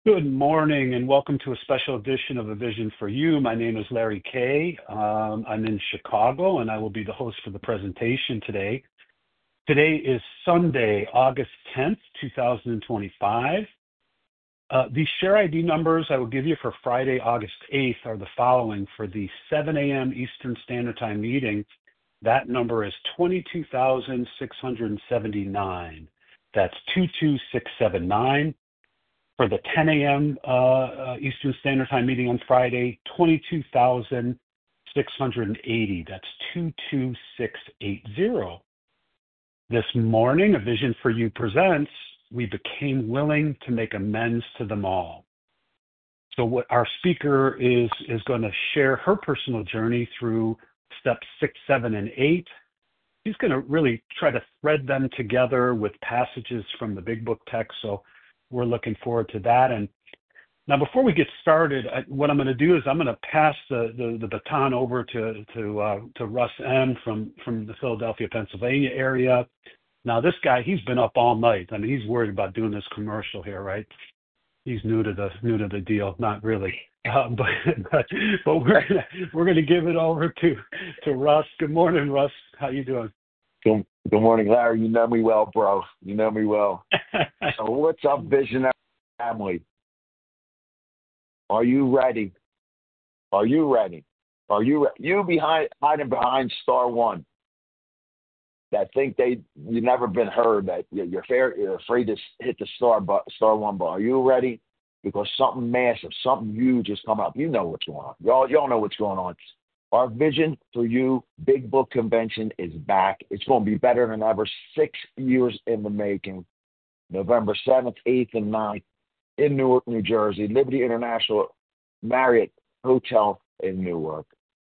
Good morning and welcome to a special edition of A Vision for You. My name is Larry Kay. I'm in Chicago and I will be the host for the presentation today. Today is Sunday, August 10th, 2025. The share ID numbers I will give you for Friday, August 8th are the following. For the 7 a.m. Eastern Standard Time meeting, that number is 22,679. That's 22679. For the 10 a.m. Eastern Standard Time meeting on Friday, 22,680. That's 22680. This morning, A Vision for You presents, we became willing to make amends to them all. So what our speaker is going to share her personal journey through steps 6, 7, and 8. She's going to really try to thread them together with passages from the Big Book text. So we're looking forward to that. And now, before we get started, what I'm going to do is I'm going to pass the baton over to Russ M. from the Philadelphia, Pennsylvania area. Now, this guy, he's been up all night. I mean, he's worried about doing this commercial here, right? He's new to the deal, not really. But we're gonna give it over to Russ. Good morning, Russ. How you doing? Good morning, Larry. You know me well, bro. You know me well. So what's up, Visionary family? Are you ready? Are you ready? You hiding behind star one that think you never been heard, that you're afraid to hit the star one button. Are you ready? Because something massive, something huge is coming up. You know what's going on. Y'all know what's going on. Our Vision for You Big Book Convention is back. It's going to be better than ever. 6 years in the making. November 7th, 8th, and 9th in Newark, New Jersey. Liberty International Marriott Hotel in Newark.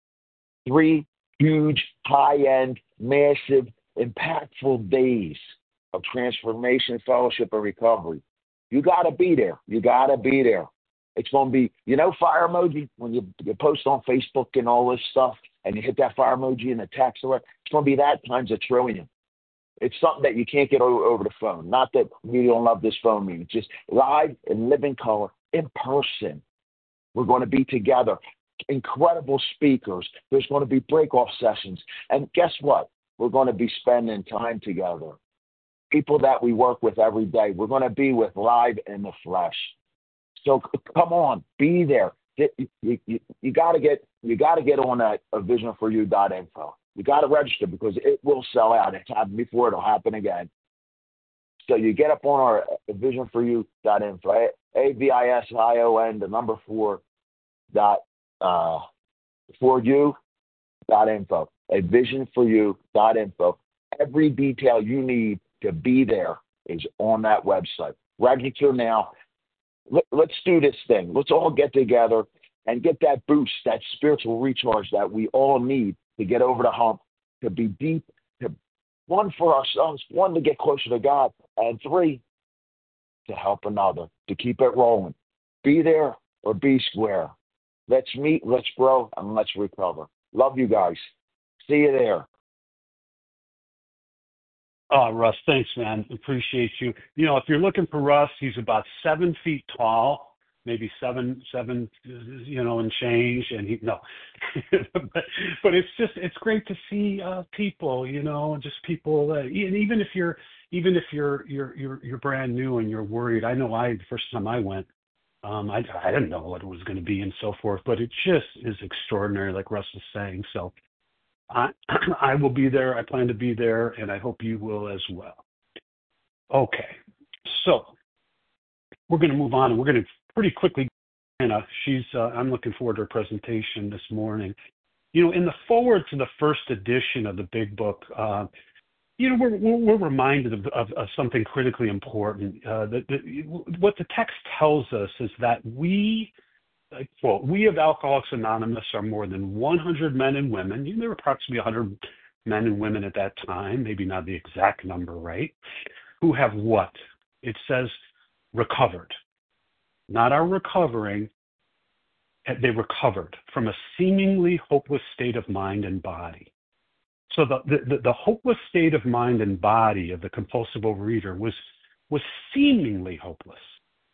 3 huge, high-end, massive, impactful days of transformation, fellowship, and recovery. You got to be there. You got to be there. It's going to be, fire emoji, when you post on Facebook and all this stuff, and you hit that fire emoji in the text, or it's going to be that times a trillion. It's something that you can't get over the phone. Not that we don't love this phone meeting. Just live and living color in person. We're going to be together. Incredible speakers. There's going to be break-off sessions. And guess what? We're going to be spending time together. People that we work with every day, we're going to be with live in the flesh. So come on, be there. You got to get on that visionforyou.info. You got to register because it will sell out. It's happened before. It'll happen again. So you get up on our visionforyou.info, AVISION, the number 4 dot for you.info, visionforyou.info. Every detail you need to be there is on that website. Register now. Let's do this thing. Let's all get together and get that boost, that spiritual recharge that we all need to get over the hump, to be deep, to one for ourselves, one to get closer to God, and 3 to help another, to keep it rolling. Be there or be square. Let's meet, let's grow, and let's recover. Love you guys. See you there. Oh, Russ, thanks, man. Appreciate you. If you're looking for Russ, he's about 7 feet tall, maybe seven, and change. And but it's great to see people, just people. And even if you're brand new and you're worried, I know the first time I went, I didn't know what it was going to be and so forth, but it just is extraordinary, like Russ was saying. So I will be there. I plan to be there, and I hope you will as well. Okay, so we're going to move on, and we're going to pretty quickly. Anna, I'm looking forward to her presentation this morning. In the forward to the first edition of the Big Book, we're reminded of something critically important. What the text tells us is that we of Alcoholics Anonymous are more than 100 men and women. There were approximately 100 men and women at that time, maybe not the exact number, right? Who have what? It says recovered. Not are recovering. They recovered from a seemingly hopeless state of mind and body. So the hopeless state of mind and body of the compulsive overeater was seemingly hopeless.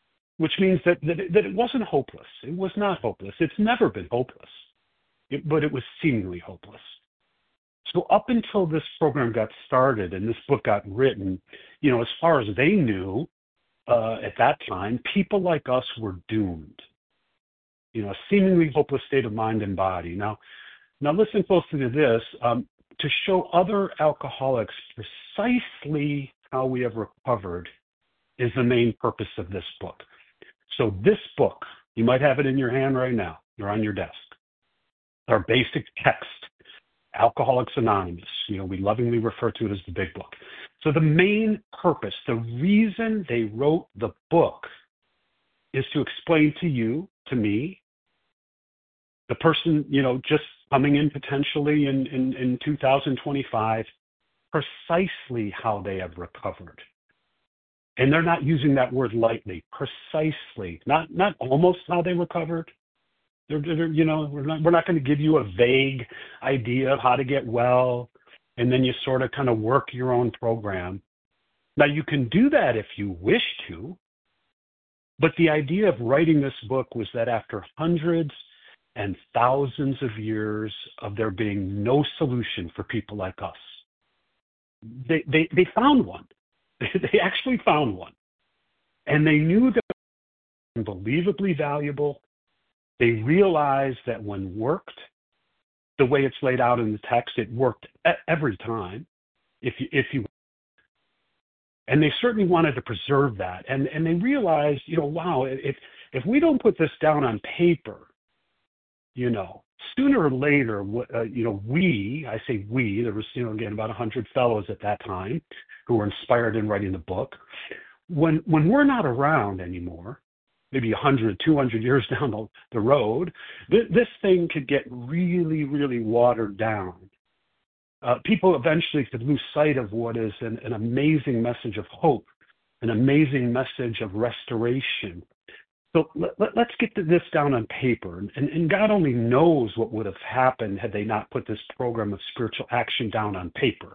which means that it wasn't hopeless. It was not hopeless. It's never been hopeless, but it was seemingly hopeless. So up until this program got started and this book got written, as far as they knew at that time, people like us were doomed. A seemingly hopeless state of mind and body. Now listen closely to this. To show other alcoholics precisely how we have recovered is the main purpose of this book. So this book, you might have it in your hand right now or on your desk. Our basic text, Alcoholics Anonymous. We lovingly refer to it as the big book. So the main purpose, the reason they wrote the book is to explain to you, to me, the person, just coming in potentially in 2025, precisely how they have recovered. And they're not using that word lightly. Precisely, not almost how they recovered. We're not going to give you a vague idea of how to get well, and then you sort of kind of work your own program. Now, you can do that if you wish to, but the idea of writing this book was that after hundreds and thousands of years of there being no solution for people like us, they found one. They actually found one. And they knew that it was unbelievably valuable. They realized that when worked, the way it's laid out in the text, it worked every time. If you, and they certainly wanted to preserve that. And they realized, wow, if we don't put this down on paper, sooner or later, I say we, there was, again, about 100 fellows at that time who were inspired in writing the book. When we're not around anymore, maybe 100, 200 years down the road, this thing could get really, really watered down. People eventually could lose sight of what is an amazing message of hope, an amazing message of restoration. So let's get this down on paper. And God only knows what would have happened had they not put this program of spiritual action down on paper.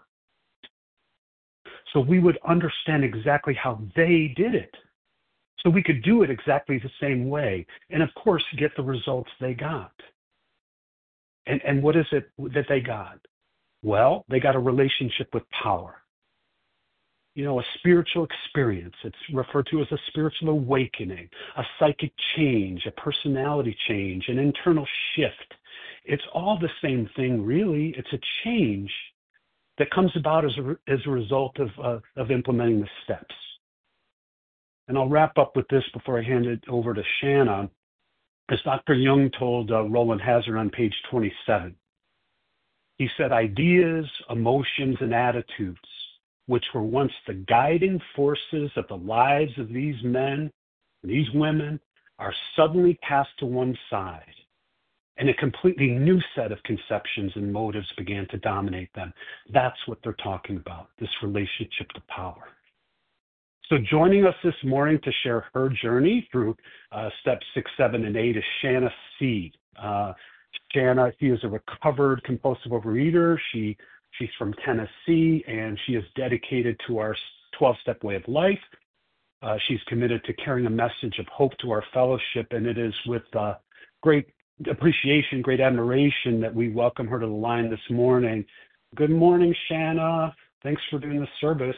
So we would understand exactly how they did it. So we could do it exactly the same way. And of course, get the results they got. And what is it that they got? Well, they got a relationship with power. A spiritual experience. It's referred to as a spiritual awakening, a psychic change, a personality change, an internal shift. It's all the same thing, really. It's a change that comes about as a result of implementing the steps. And I'll wrap up with this before I hand it over to Shanna. As Dr. Jung told Roland Hazard on page 27, he said, ideas, emotions, and attitudes, which were once the guiding forces of the lives of these men, these women, are suddenly cast to one side, and a completely new set of conceptions and motives began to dominate them. That's what they're talking about, this relationship to power. So joining us this morning to share her journey through steps 6, 7, and 8 is Shanna C. Shanna, she is a recovered compulsive overeater. She's from Tennessee, and she is dedicated to our 12-step way of life. She's committed to carrying a message of hope to our fellowship, and it is with great appreciation, great admiration that we welcome her to the line this morning. Good morning, Shanna. Thanks for doing the service.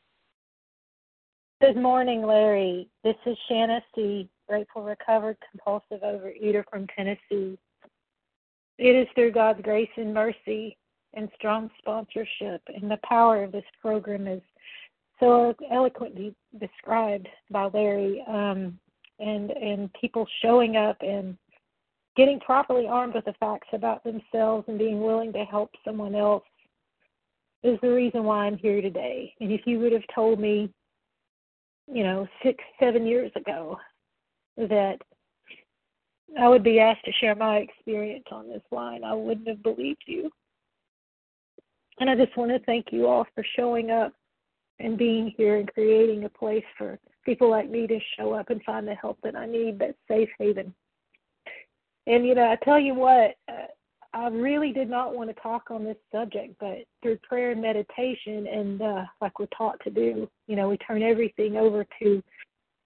Good morning, Larry. This is Shanna C., grateful recovered compulsive overeater from Tennessee. It is through God's grace and mercy and strong sponsorship, and the power of this program is so eloquently described by Larry, and people showing up and getting properly armed with the facts about themselves and being willing to help someone else is the reason why I'm here today. And if you would have told me, 6, 7 years ago that I would be asked to share my experience on this line, I wouldn't have believed you. And I just want to thank you all for showing up and being here and creating a place for people like me to show up and find the help that I need, that safe haven. And, I tell you what, I really did not want to talk on this subject, but through prayer and meditation and like we're taught to do, we turn everything over to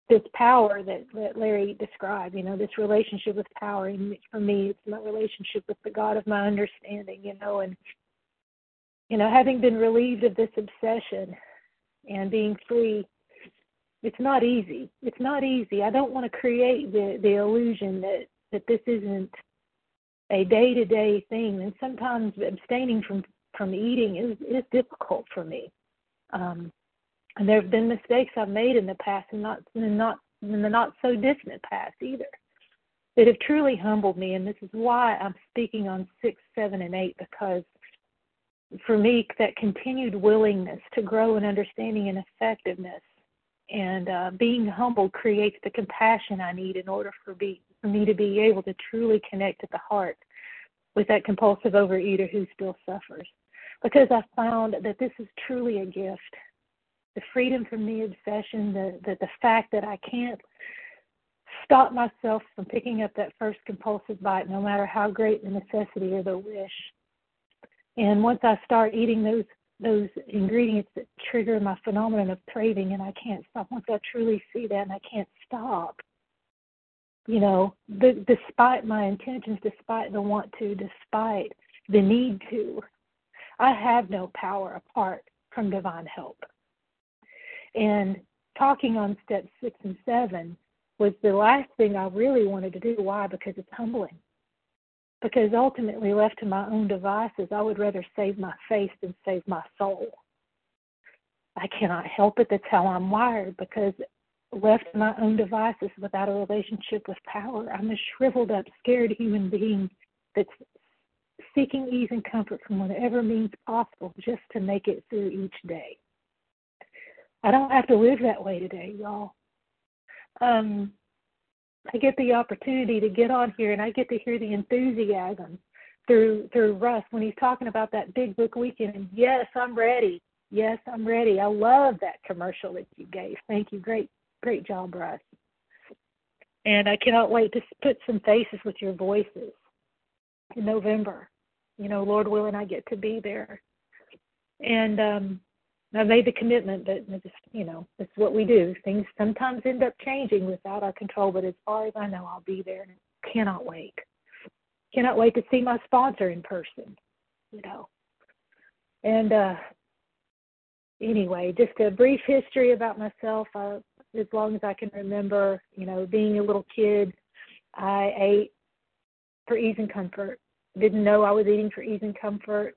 this power that Larry described, this relationship with power. And for me, it's my relationship with the God of my understanding, and, having been relieved of this obsession and being free, it's not easy. It's not easy. I don't want to create the illusion that this isn't a day-to-day thing. And sometimes abstaining from eating is difficult for me. And there have been mistakes I've made in the past, and not in the not so distant past either, that have truly humbled me. And this is why I'm speaking on 6, 7, and 8, because for me, that continued willingness to grow in understanding and effectiveness and being humble creates the compassion I need in order for me to be able to truly connect at the heart with that compulsive overeater who still suffers. Because I found that this is truly a gift. The freedom from the obsession, the fact that I can't stop myself from picking up that first compulsive bite, no matter how great the necessity or the wish. And once I start eating those ingredients that trigger my phenomenon of craving, and I can't stop. Once I truly see that, and I can't stop, despite my intentions, despite the want to, despite the need to, I have no power apart from divine help. And talking on steps 6 and 7 was the last thing I really wanted to do. Why? Because it's humbling. Because ultimately, left to my own devices, I would rather save my face than save my soul. I cannot help it. That's how I'm wired, because left to my own devices without a relationship with power, I'm a shriveled up, scared human being that's seeking ease and comfort from whatever means possible just to make it through each day. I don't have to live that way today, y'all. I get the opportunity to get on here, and I get to hear the enthusiasm through Russ when he's talking about that big book weekend. And yes, I'm ready. Yes, I'm ready. I love that commercial that you gave. Thank you. Great job, Russ. And I cannot wait to put some faces with your voices in November. Lord willing, I get to be there. And I made the commitment that it's what we do. Things sometimes end up changing without our control, but as far as I know, I'll be there. And I cannot wait. Cannot wait to see my sponsor in person, And anyway, just a brief history about myself. As long as I can remember, being a little kid, I ate for ease and comfort. Didn't know I was eating for ease and comfort.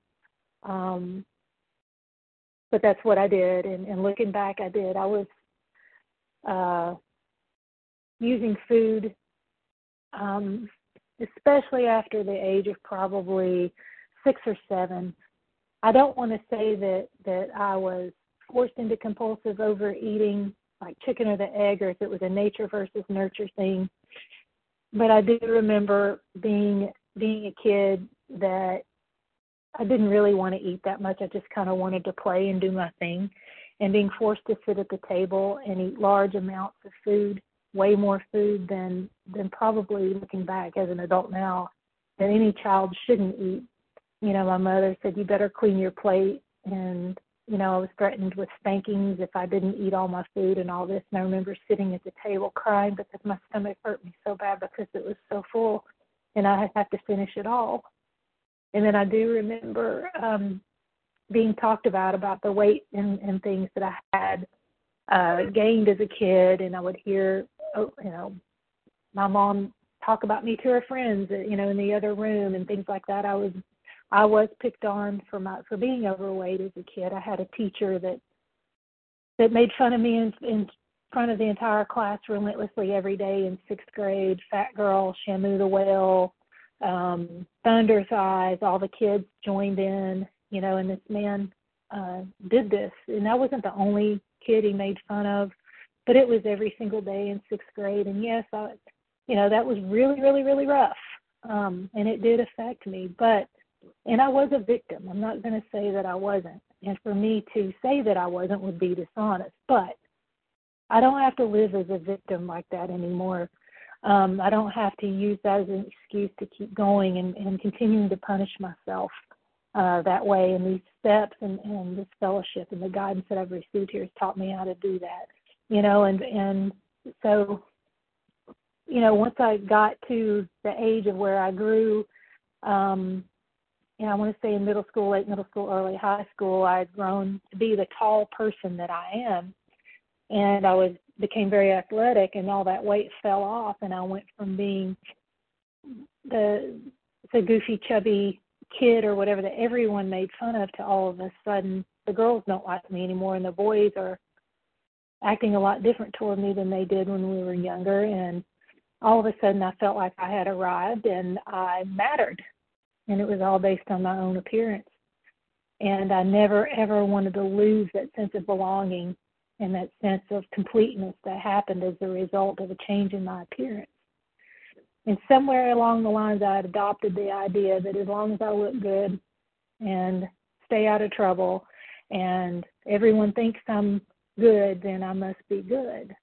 But that's what I did, and looking back, I did. I was using food, especially after the age of probably 6 or 7. I don't want to say that I was forced into compulsive overeating, like chicken or the egg, or if it was a nature versus nurture thing. But I do remember being a kid that I didn't really want to eat that much. I just kind of wanted to play and do my thing. And being forced to sit at the table and eat large amounts of food, way more food than probably, looking back as an adult now, that any child shouldn't eat. My mother said, you better clean your plate. And, I was threatened with spankings if I didn't eat all my food and all this. And I remember sitting at the table crying because my stomach hurt me so bad because it was so full. And I had to finish it all. And then I do remember being talked about the weight and things that I had gained as a kid, and I would hear, my mom talk about me to her friends, in the other room and things like that. I was picked on for being overweight as a kid. I had a teacher that made fun of me in front of the entire class relentlessly every day in 6th grade. Fat girl, Shamu the whale. Thunder's eyes, all the kids joined in, and this man did this. And I wasn't the only kid he made fun of, but it was every single day in 6th grade. And yes, that was really, really, really rough. And it did affect me. And I was a victim. I'm not going to say that I wasn't. And for me to say that I wasn't would be dishonest. But I don't have to live as a victim like that anymore. I don't have to use that as an excuse to keep going and continuing to punish myself that way. And these steps and this fellowship and the guidance that I've received here has taught me how to do that, and So, once I got to the age of where I grew, I want to say in middle school, late middle school, early high school, I had grown to be the tall person that I am. And I became very athletic, and all that weight fell off, and I went from being the goofy, chubby kid or whatever that everyone made fun of to all of a sudden the girls don't like me anymore, and the boys are acting a lot different toward me than they did when we were younger. And all of a sudden I felt like I had arrived and I mattered, and it was all based on my own appearance. And I never, ever wanted to lose that sense of belonging and that sense of completeness that happened as a result of a change in my appearance. And somewhere along the lines, I had adopted the idea that as long as I look good and stay out of trouble and everyone thinks I'm good, then I must be good.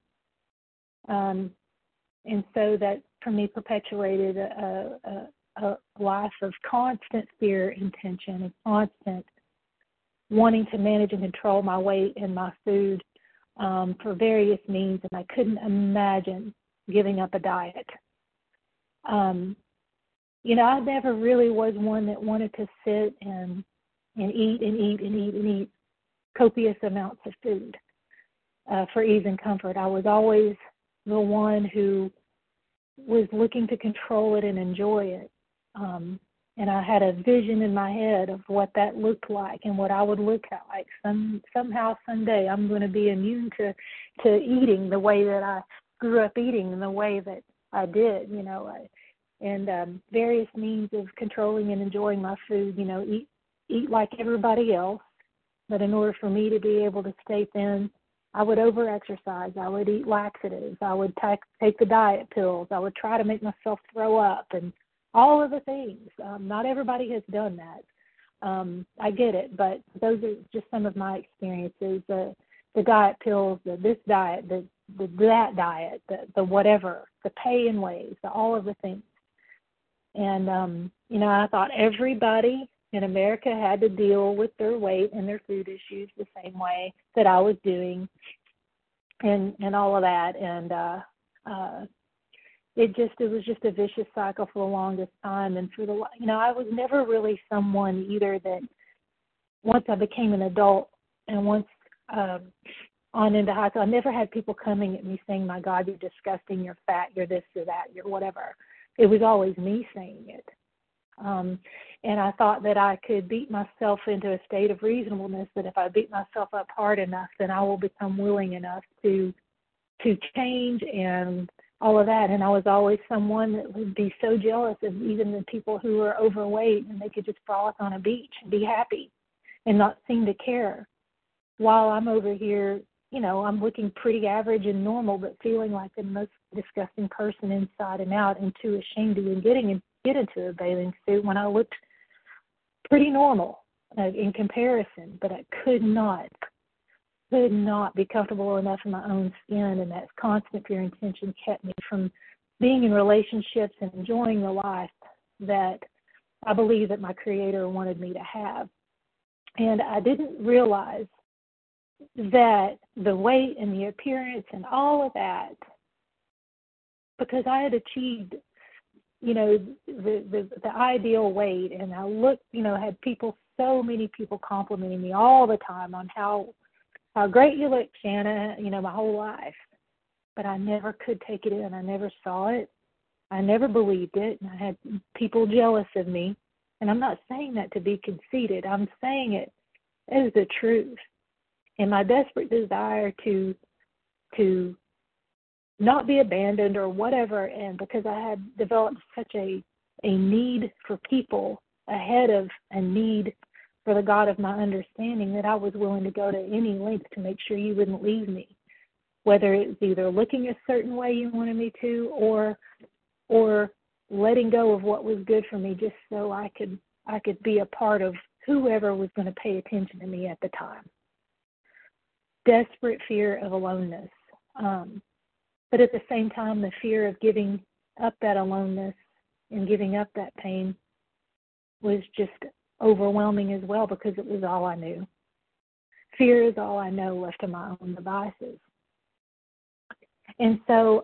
And so that, for me, perpetuated a life of constant fear and tension and constant wanting to manage and control my weight and my food for various means, and I couldn't imagine giving up a diet. I never really was one that wanted to sit and eat copious amounts of food for ease and comfort. I was always the one who was looking to control it and enjoy it. And I had a vision in my head of what that looked like and what I would look like. Somehow, someday, I'm going to be immune to eating the way that I grew up eating and the way that I did, and various means of controlling and enjoying my food, eat like everybody else. But in order for me to be able to stay thin, I would over-exercise. I would eat laxatives. I would take the diet pills. I would try to make myself throw up and all of the things. Not everybody has done that. I get it, but those are just some of my experiences. The diet pills, this diet, that diet, the whatever, the pay and ways, all of the things. And, I thought everybody in America had to deal with their weight and their food issues the same way that I was doing and all of that. And it was just a vicious cycle for the longest time. And I was never really someone either that once I became an adult and once on into high school, I never had people coming at me saying, "My God, you're disgusting, you're fat, you're this or that, you're whatever." It was always me saying it. And I thought that I could beat myself into a state of reasonableness, that if I beat myself up hard enough, then I will become willing enough to change and all of that. And I was always someone that would be so jealous of even the people who were overweight and they could just frolic on a beach and be happy and not seem to care. While I'm over here, I'm looking pretty average and normal, but feeling like the most disgusting person inside and out, and too ashamed to even get into a bathing suit when I looked pretty normal in comparison. But I could not be comfortable enough in my own skin, and that constant fear and tension kept me from being in relationships and enjoying the life that I believe that my Creator wanted me to have. And I didn't realize that the weight and the appearance and all of that, because I had achieved, the ideal weight, and I looked, had so many people complimenting me all the time on how great you look, Shanna, my whole life. But I never could take it in. I never saw it. I never believed it. And I had people jealous of me. And I'm not saying that to be conceited. I'm saying it as the truth. And my desperate desire to not be abandoned or whatever, and because I had developed such a need for people ahead of a need for the God of my understanding, that I was willing to go to any length to make sure you wouldn't leave me, whether it was either looking a certain way you wanted me to, or letting go of what was good for me just so I could be a part of whoever was going to pay attention to me at the time. Desperate fear of aloneness. But at the same time, the fear of giving up that aloneness and giving up that pain was just overwhelming as well, because it was all I knew. Fear is all I know left to my own devices. And so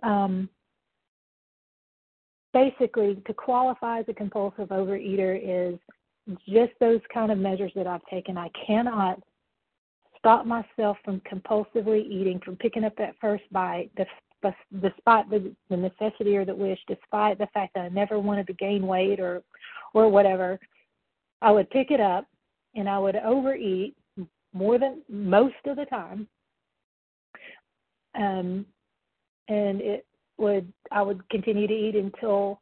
basically, to qualify as a compulsive overeater is just those kind of measures that I've taken. I cannot stop myself from compulsively eating, from picking up that first bite, despite the necessity or the wish, despite the fact that I never wanted to gain weight or whatever. I would pick it up and I would overeat more than most of the time. And I would continue to eat until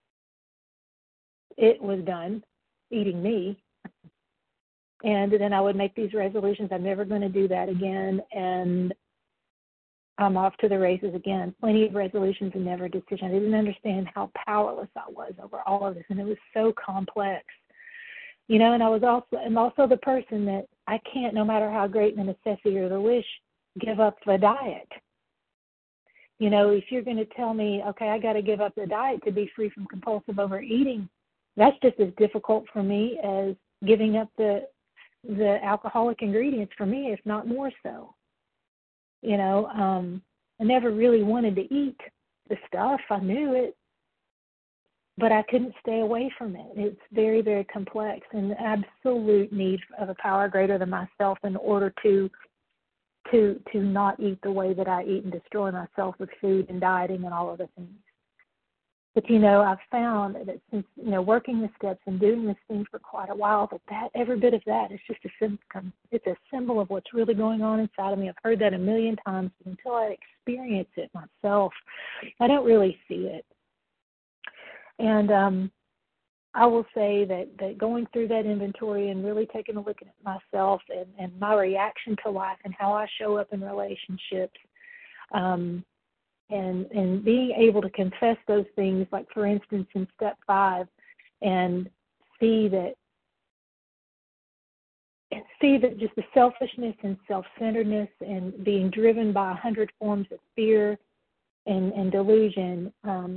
it was done eating me. And then I would make these resolutions. I'm never going to do that again. And I'm off to the races again. Plenty of resolutions and never a decision. I didn't understand how powerless I was over all of this. And it was so complex. And I'm also the person that I can't, no matter how great the necessity or the wish, give up the diet. If you're going to tell me, okay, I got to give up the diet to be free from compulsive overeating, that's just as difficult for me as giving up the alcoholic ingredients for me, if not more so. I never really wanted to eat the stuff. I knew it, but I couldn't stay away from it. It's very, very complex and the absolute need of a power greater than myself in order to not eat the way that I eat and destroy myself with food and dieting and all of the things. But, I've found that since, working the steps and doing this thing for quite a while, that every bit of that is just a symptom. It's a symbol of what's really going on inside of me. I've heard that a million times, but until I experience it myself, I don't really see it. And I will say that going through that inventory and really taking a look at myself and my reaction to life and how I show up in relationships, and being able to confess those things, like for instance in step 5, and see that just the selfishness and self-centeredness and being driven by 100 forms of fear and delusion,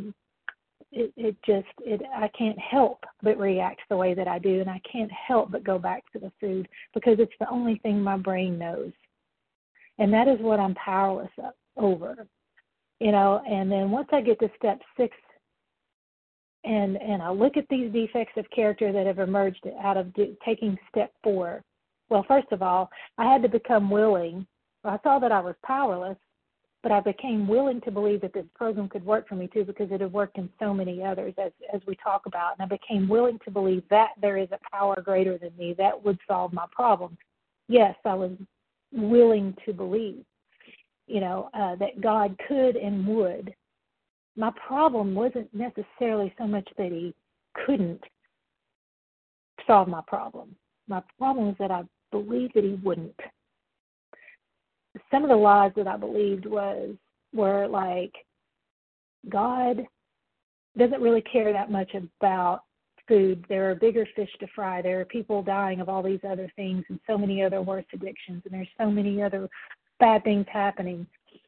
I can't help but react the way that I do, and I can't help but go back to the food because it's the only thing my brain knows. And that is what I'm powerless over. And then once I get to step 6 and I look at these defects of character that have emerged out of taking step 4, well, first of all, I had to become willing. I saw that I was powerless, but I became willing to believe that this program could work for me too because it had worked in so many others as we talk about. And I became willing to believe that there is a power greater than me that would solve my problem. Yes, I was willing to believe. That God could and would. My problem wasn't necessarily so much that he couldn't solve my problem. My problem is that I believed that he wouldn't. Some of the lies that I believed were like, God doesn't really care that much about food. There are bigger fish to fry. There are people dying of all these other things and so many other worse addictions, and there's so many other bad things happening,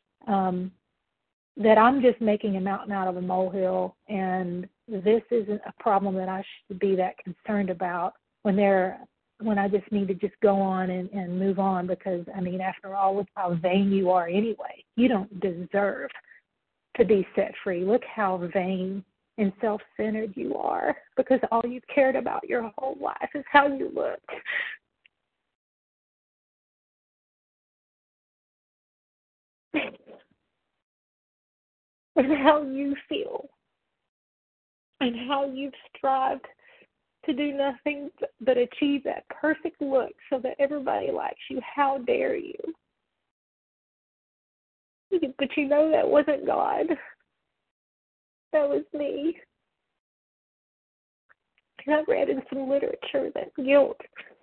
that I'm just making a mountain out of a molehill, and this isn't a problem that I should be that concerned about when I just need to just go on and move on because, after all, look how vain you are anyway. You don't deserve to be set free. Look how vain and self-centered you are because all you've cared about your whole life is how you look. And how you feel and how you've strived to do nothing but achieve that perfect look so that everybody likes you. How dare you? But that wasn't God. That was me. And I read in some literature that guilt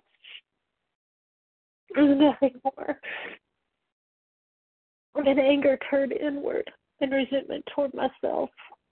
is nothing more than anger turned inward and resentment toward myself.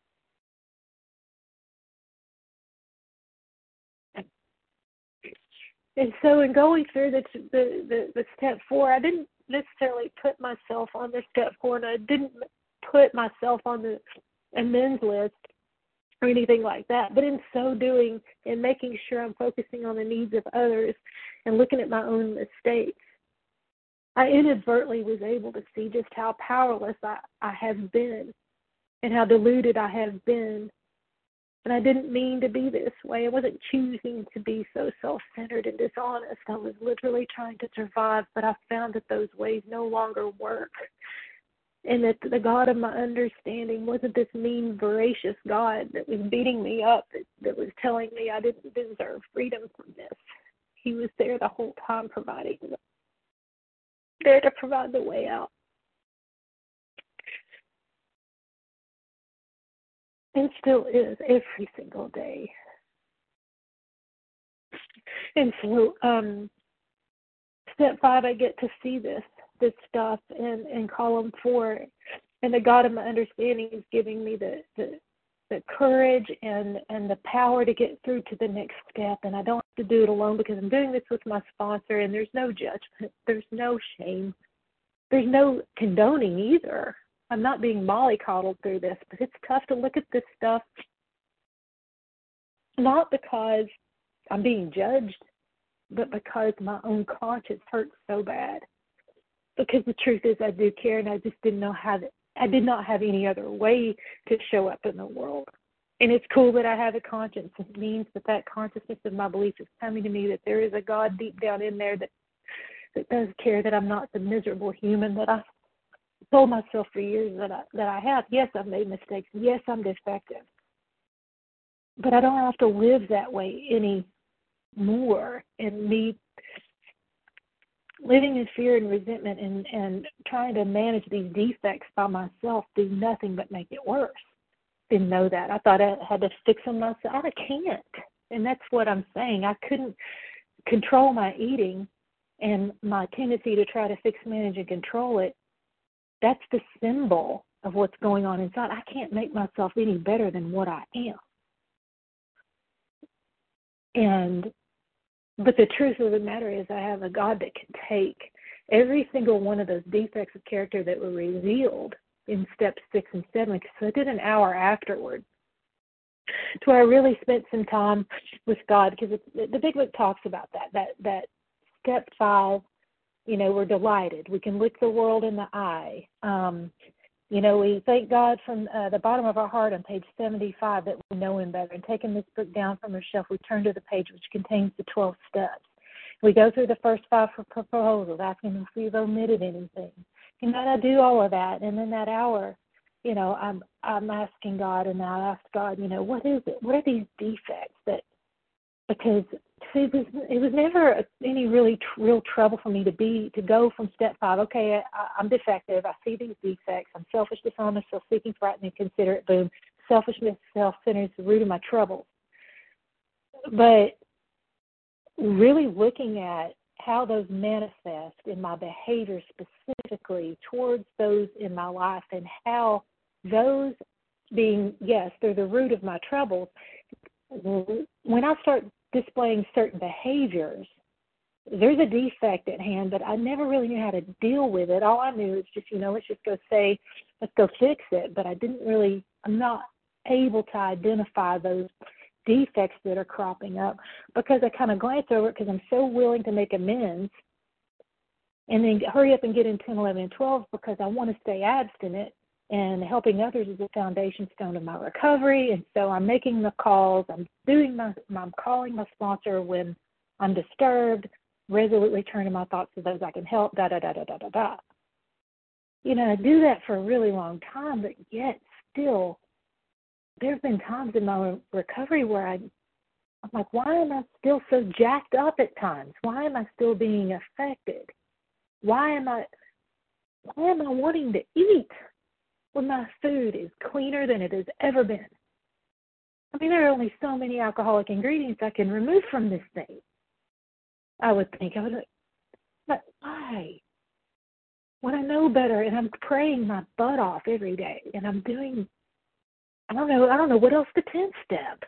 And so in going through the step 4, I didn't necessarily put myself on the step 4, and I didn't put myself on the amends list or anything like that. But in so doing and making sure I'm focusing on the needs of others and looking at my own mistakes, I inadvertently was able to see just how powerless I have been and how deluded I have been. And I didn't mean to be this way. I wasn't choosing to be so self-centered and dishonest. I was literally trying to survive, but I found that those ways no longer work. And that the God of my understanding wasn't this mean, voracious God that was beating me up, that was telling me I didn't deserve freedom from this. He was there the whole time there to provide the way out. And still is every single day. And so, step 5, I get to see this stuff in column 4, and the God of my understanding is giving me the courage and the power to get through to the next step. And I don't have to do it alone because I'm doing this with my sponsor, and there's no judgment, there's no shame, there's no condoning either. I'm not being mollycoddled through this, but it's tough to look at this stuff not because I'm being judged, but because my own conscience hurts so bad. Because the truth is, I do care, and I just did not have any other way to show up in the world. And it's cool that I have a conscience. It means that consciousness of my belief is coming to me, that there is a God deep down in there that does care, that I'm not the miserable human that I told myself for years that I have. Yes, I've made mistakes. Yes, I'm defective. But I don't have to live that way anymore. And me living in fear and resentment and trying to manage these defects by myself do nothing but make it worse. Didn't know that. I thought I had to fix them myself. I can't. And that's what I'm saying. I couldn't control my eating, and my tendency to try to fix, manage, and control it. That's the symbol of what's going on inside. I can't make myself any better than what I am. But the truth of the matter is, I have a God that can take every single one of those defects of character that were revealed in steps 6 and 7, because I did an hour afterward, to where I really spent some time with God, because the Big Book talks about that step 5, we're delighted. We can look the world in the eye. We thank God from the bottom of our heart on page 75 that we know Him better. And taking this book down from our shelf, we turn to the page which contains the 12 steps. We go through the first 5 proposals, asking if we've omitted anything. And I do all of that. And in that hour, I'm asking God, and I ask God, what is it? What are these defects because it was never any really real trouble for me to go from step 5. Okay, I'm defective. I see these defects. I'm selfish, dishonest, self-seeking, frightened, inconsiderate. Boom. Selfishness, self-centered is the root of my trouble. But really looking at how those manifest in my behavior, specifically towards those in my life, and how those being, yes, they're the root of my troubles. When I start displaying certain behaviors, there's a defect at hand, but I never really knew how to deal with it. All I knew is just, let's just go say, let's go fix it. But I'm not able to identify those defects that are cropping up, because I kind of glance over it because I'm so willing to make amends and then hurry up and get in 10, 11, and 12 because I want to stay abstinent, and helping others is a foundation stone of my recovery. And so I'm making the calls. I'm calling my sponsor when I'm disturbed, resolutely turning my thoughts to those I can help, I do that for a really long time, but yet still, there have been times in my recovery where I'm like, why am I still so jacked up at times? Why am I still being affected? Why am I wanting to eat when my food is cleaner than it has ever been? I mean, there are only so many alcoholic ingredients I can remove from this thing. I would think, but why? When I know better, and I'm praying my butt off every day, and I'm doing, I don't know what else the 10th step.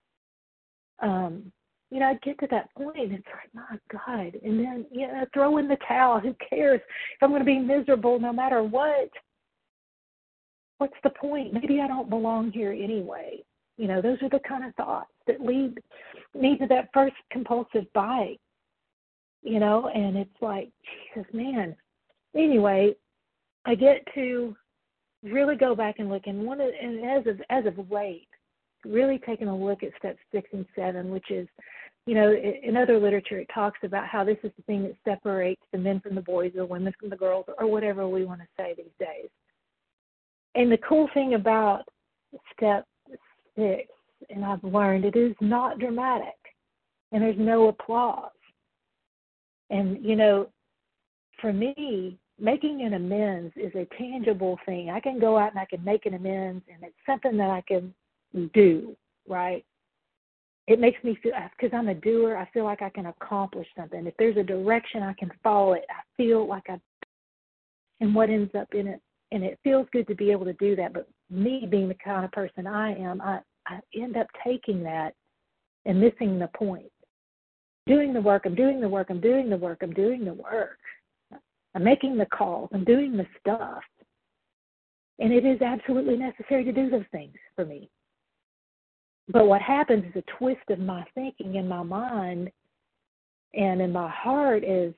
I get to that point, and it's like, my God. And then, throw in the towel. Who cares if I'm going to be miserable no matter what? What's the point? Maybe I don't belong here anyway. Those are the kind of thoughts that lead me to that first compulsive bite. And it's like, Jesus, man, anyway, I get to really go back and look, and as of late, really taking a look at steps 6 and 7, which is, in other literature, it talks about how this is the thing that separates the men from the boys, or women from the girls, or whatever we want to say these days. And the cool thing about step 6, and I've learned, it is not dramatic, and there's no applause. And, for me, making an amends is a tangible thing. I can go out and I can make an amends, and it's something that I can do, right? It makes me feel, because I'm a doer, I feel like I can accomplish something. If there's a direction, I can follow it. I feel like and what ends up in it. And it feels good to be able to do that. But me being the kind of person I am, I end up taking that and missing the point. Doing the work, I'm doing the work, I'm doing the work, I'm doing the work. I'm making the calls, I'm doing the stuff. And it is absolutely necessary to do those things for me. But what happens is a twist of my thinking in my mind and in my heart is,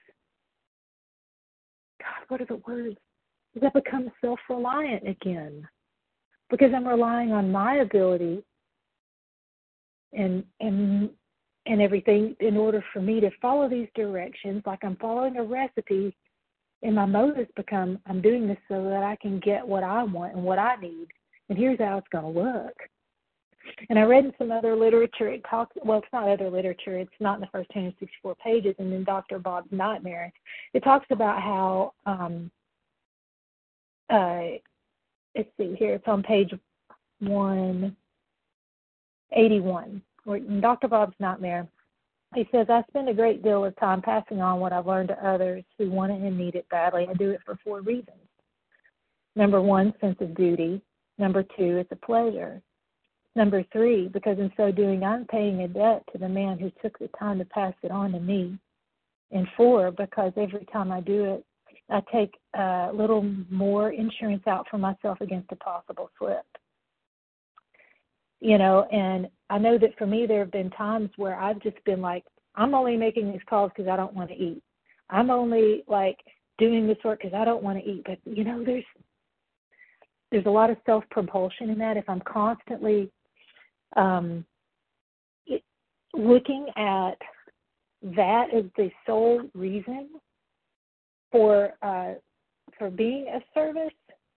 God, what are the words? Is I become self-reliant again, because I'm relying on my ability and everything in order for me to follow these directions, like I'm following a recipe, and my motives become, I'm doing this so that I can get what I want and what I need, and here's how it's going to look. And I read in some other literature, it talks, well, it's not other literature, it's not in the first 264 pages, and in Dr. Bob's Nightmare, it talks about how, let's see here, it's on page 181, where in Dr. Bob's Nightmare, he says, I spend a great deal of time passing on what I've learned to others who want it and need it badly. I do it for 4 reasons. Number 1, sense of duty. Number 2, it's a pleasure. Number 3, because in so doing, I'm paying a debt to the man who took the time to pass it on to me. And 4, because every time I do it, I take a little more insurance out for myself against a possible slip. And I know that for me, there have been times where I've just been like, I'm only making these calls because I don't want to eat. I'm only doing this work because I don't want to eat. But, there's a lot of self-propulsion in that. If I'm constantly looking at that as the sole reason for being of service,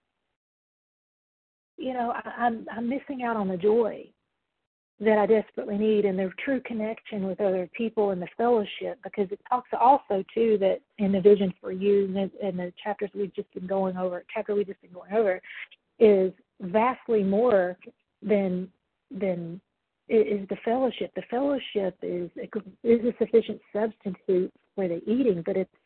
I'm missing out on the joy that I desperately need, and the true connection with other people and the fellowship, because it talks also too that in the vision for you and the chapter we've just been going over, is vastly more than is the fellowship. The fellowship is a sufficient substitute for the eating, but it's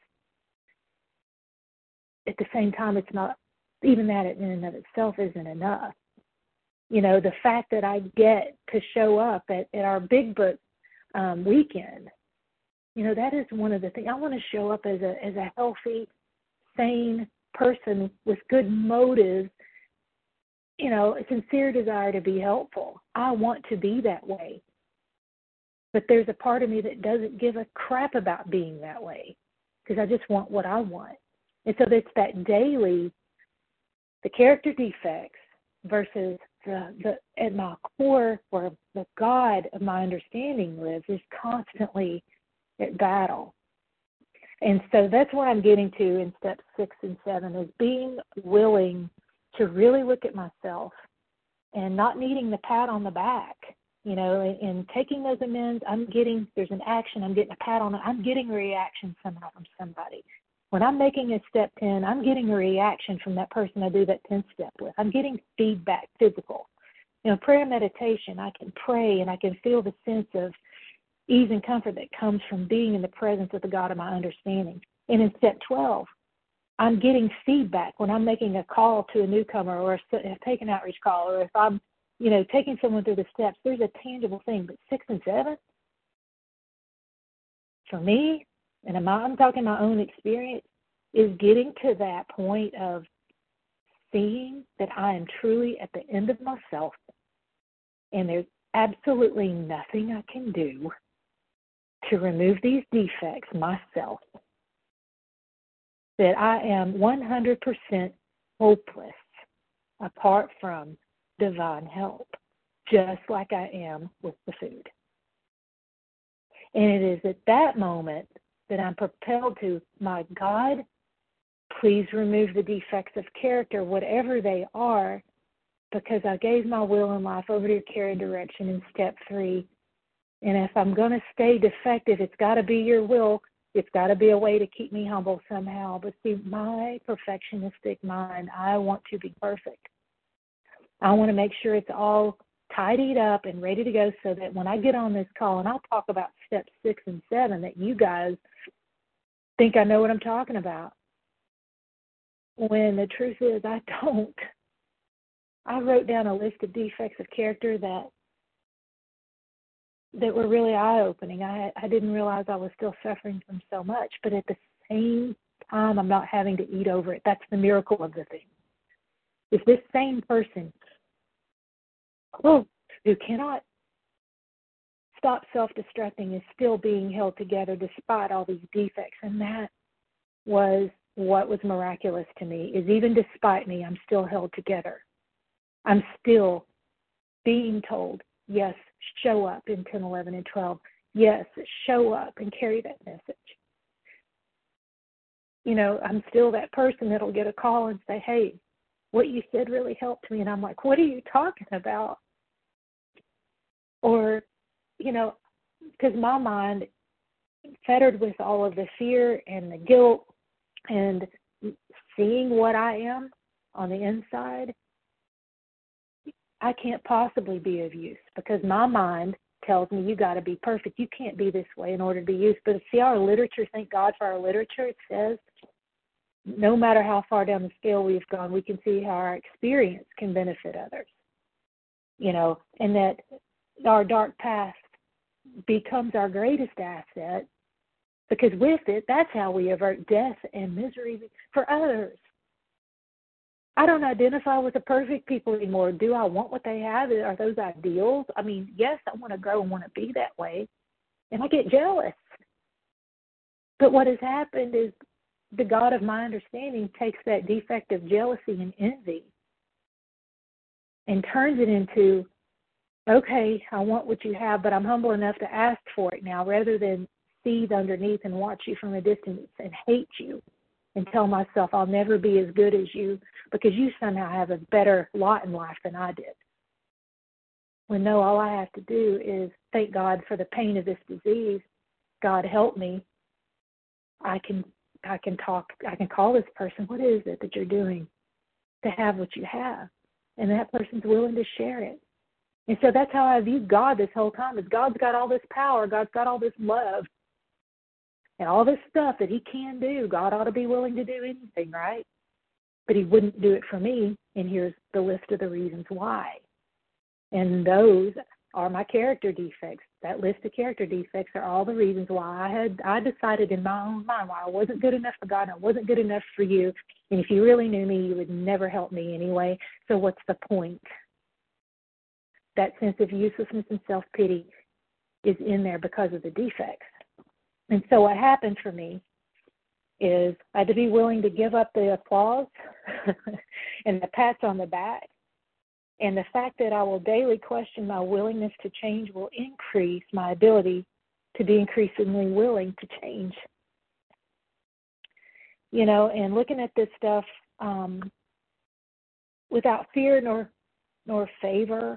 at the same time, it's not, even that in and of itself isn't enough. The fact that I get to show up at our Big Book weekend, that is one of the things. I want to show up as a healthy, sane person with good motives, a sincere desire to be helpful. I want to be that way. But there's a part of me that doesn't give a crap about being that way, because I just want what I want. And so it's that daily, the character defects versus the at my core, where the God of my understanding lives, is constantly at battle. And so that's what I'm getting to in steps 6 and 7, is being willing to really look at myself and not needing the pat on the back, and taking those amends. There's an action, I'm getting a pat on it, I'm getting a reaction somehow from somebody. When I'm making a step 10, I'm getting a reaction from that person I do that 10th step with. I'm getting feedback, physical. Prayer meditation, I can pray and I can feel the sense of ease and comfort that comes from being in the presence of the God of my understanding. And in step 12, I'm getting feedback when I'm making a call to a newcomer, or take an outreach call, or if I'm, taking someone through the steps. There's a tangible thing. But 6 and 7, for me, and I'm talking my own experience, is getting to that point of seeing that I am truly at the end of myself, and there's absolutely nothing I can do to remove these defects myself. that I am 100% hopeless apart from divine help, just like I am with the food. And it is at that moment that I'm propelled to, my God, please remove the defects of character, whatever they are, because I gave my will and life over to your care and direction in step 3. And if I'm going to stay defective, it's got to be your will. It's got to be a way to keep me humble somehow. But see, my perfectionistic mind, I want to be perfect. I want to make sure it's all tidied up and ready to go so that when I get on this call, and I'll talk about steps 6 and 7, that you guys think I know what I'm talking about. When the truth is, I don't. I wrote down a list of defects of character that were really eye-opening. I didn't realize I was still suffering from so much, but at the same time, I'm not having to eat over it. That's the miracle of the thing. If this same person who cannot stop self-destructing is still being held together despite all these defects, and that was what was miraculous to me, is even despite me, I'm still held together. I'm still being told, yes, show up in 10, 11, and 12. Yes, show up and carry that message. You know, I'm still that person that'll get a call and say, hey, what you said really helped me. And I'm like, what are you talking about? Or, you know, because my mind, fettered with all of the fear and the guilt and seeing what I am on the inside, I can't possibly be of use because my mind tells me you got to be perfect. You can't be this way in order to be used. But see, our literature, thank God for our literature, it says no matter how far down the scale we've gone, we can see how our experience can benefit others. You know, and that our dark past becomes our greatest asset because with it, that's how we avert death and misery for others. I don't identify with the perfect people anymore. Do I want what they have? Are those ideals? I mean, yes, I want to grow and want to be that way, and I get jealous. But what has happened is the God of my understanding takes that defect of jealousy and envy and turns it into, okay, I want what you have, but I'm humble enough to ask for it now rather than seethe underneath and watch you from a distance and hate you and tell myself I'll never be as good as you because you somehow have a better lot in life than I did. When no, all I have to do is thank God for the pain of this disease. God help me. I can call this person, what is it that you're doing to have what you have? And that person's willing to share it. And so that's how I view God this whole time, is God's got all this power, God's got all this love, and all this stuff that he can do. God ought to be willing to do anything, right? But he wouldn't do it for me, and here's the list of the reasons why. And those are my character defects. That list of character defects are all the reasons why I decided in my own mind why I wasn't good enough for God and I wasn't good enough for you. And if you really knew me, you would never help me anyway. So what's the point? That sense of uselessness and self-pity is in there because of the defects. And so what happened for me is I had to be willing to give up the applause and the pats on the back. And the fact that I will daily question my willingness to change will increase my ability to be increasingly willing to change. You know, and looking at this stuff without fear nor favor,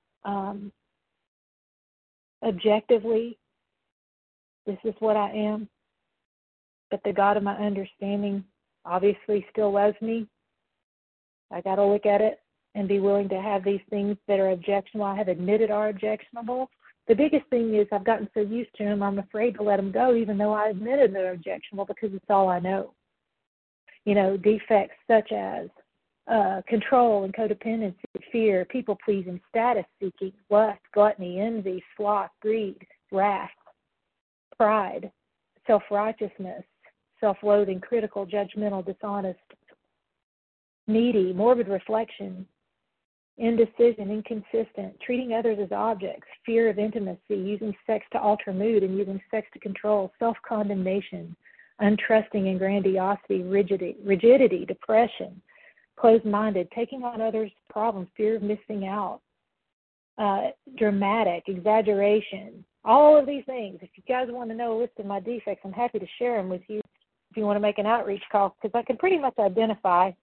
objectively, this is what I am. But the God of my understanding obviously still loves me. I got to look at it and be willing to have these things that are objectionable. I have admitted are objectionable. The biggest thing is I've gotten so used to them, I'm afraid to let them go, even though I admitted they're objectionable because it's all I know. You know, defects such as control and codependency, fear, people-pleasing, status-seeking, lust, gluttony, envy, sloth, greed, wrath, pride, self-righteousness, self-loathing, critical, judgmental, dishonest, needy, morbid reflection, indecision, inconsistent, treating others as objects, fear of intimacy, using sex to alter mood and using sex to control, self-condemnation, untrusting and grandiosity, rigidity, depression, closed-minded, taking on others' problems, fear of missing out, dramatic, exaggeration, all of these things. If you guys want to know a list of my defects, I'm happy to share them with you if you want to make an outreach call, because I can pretty much identify.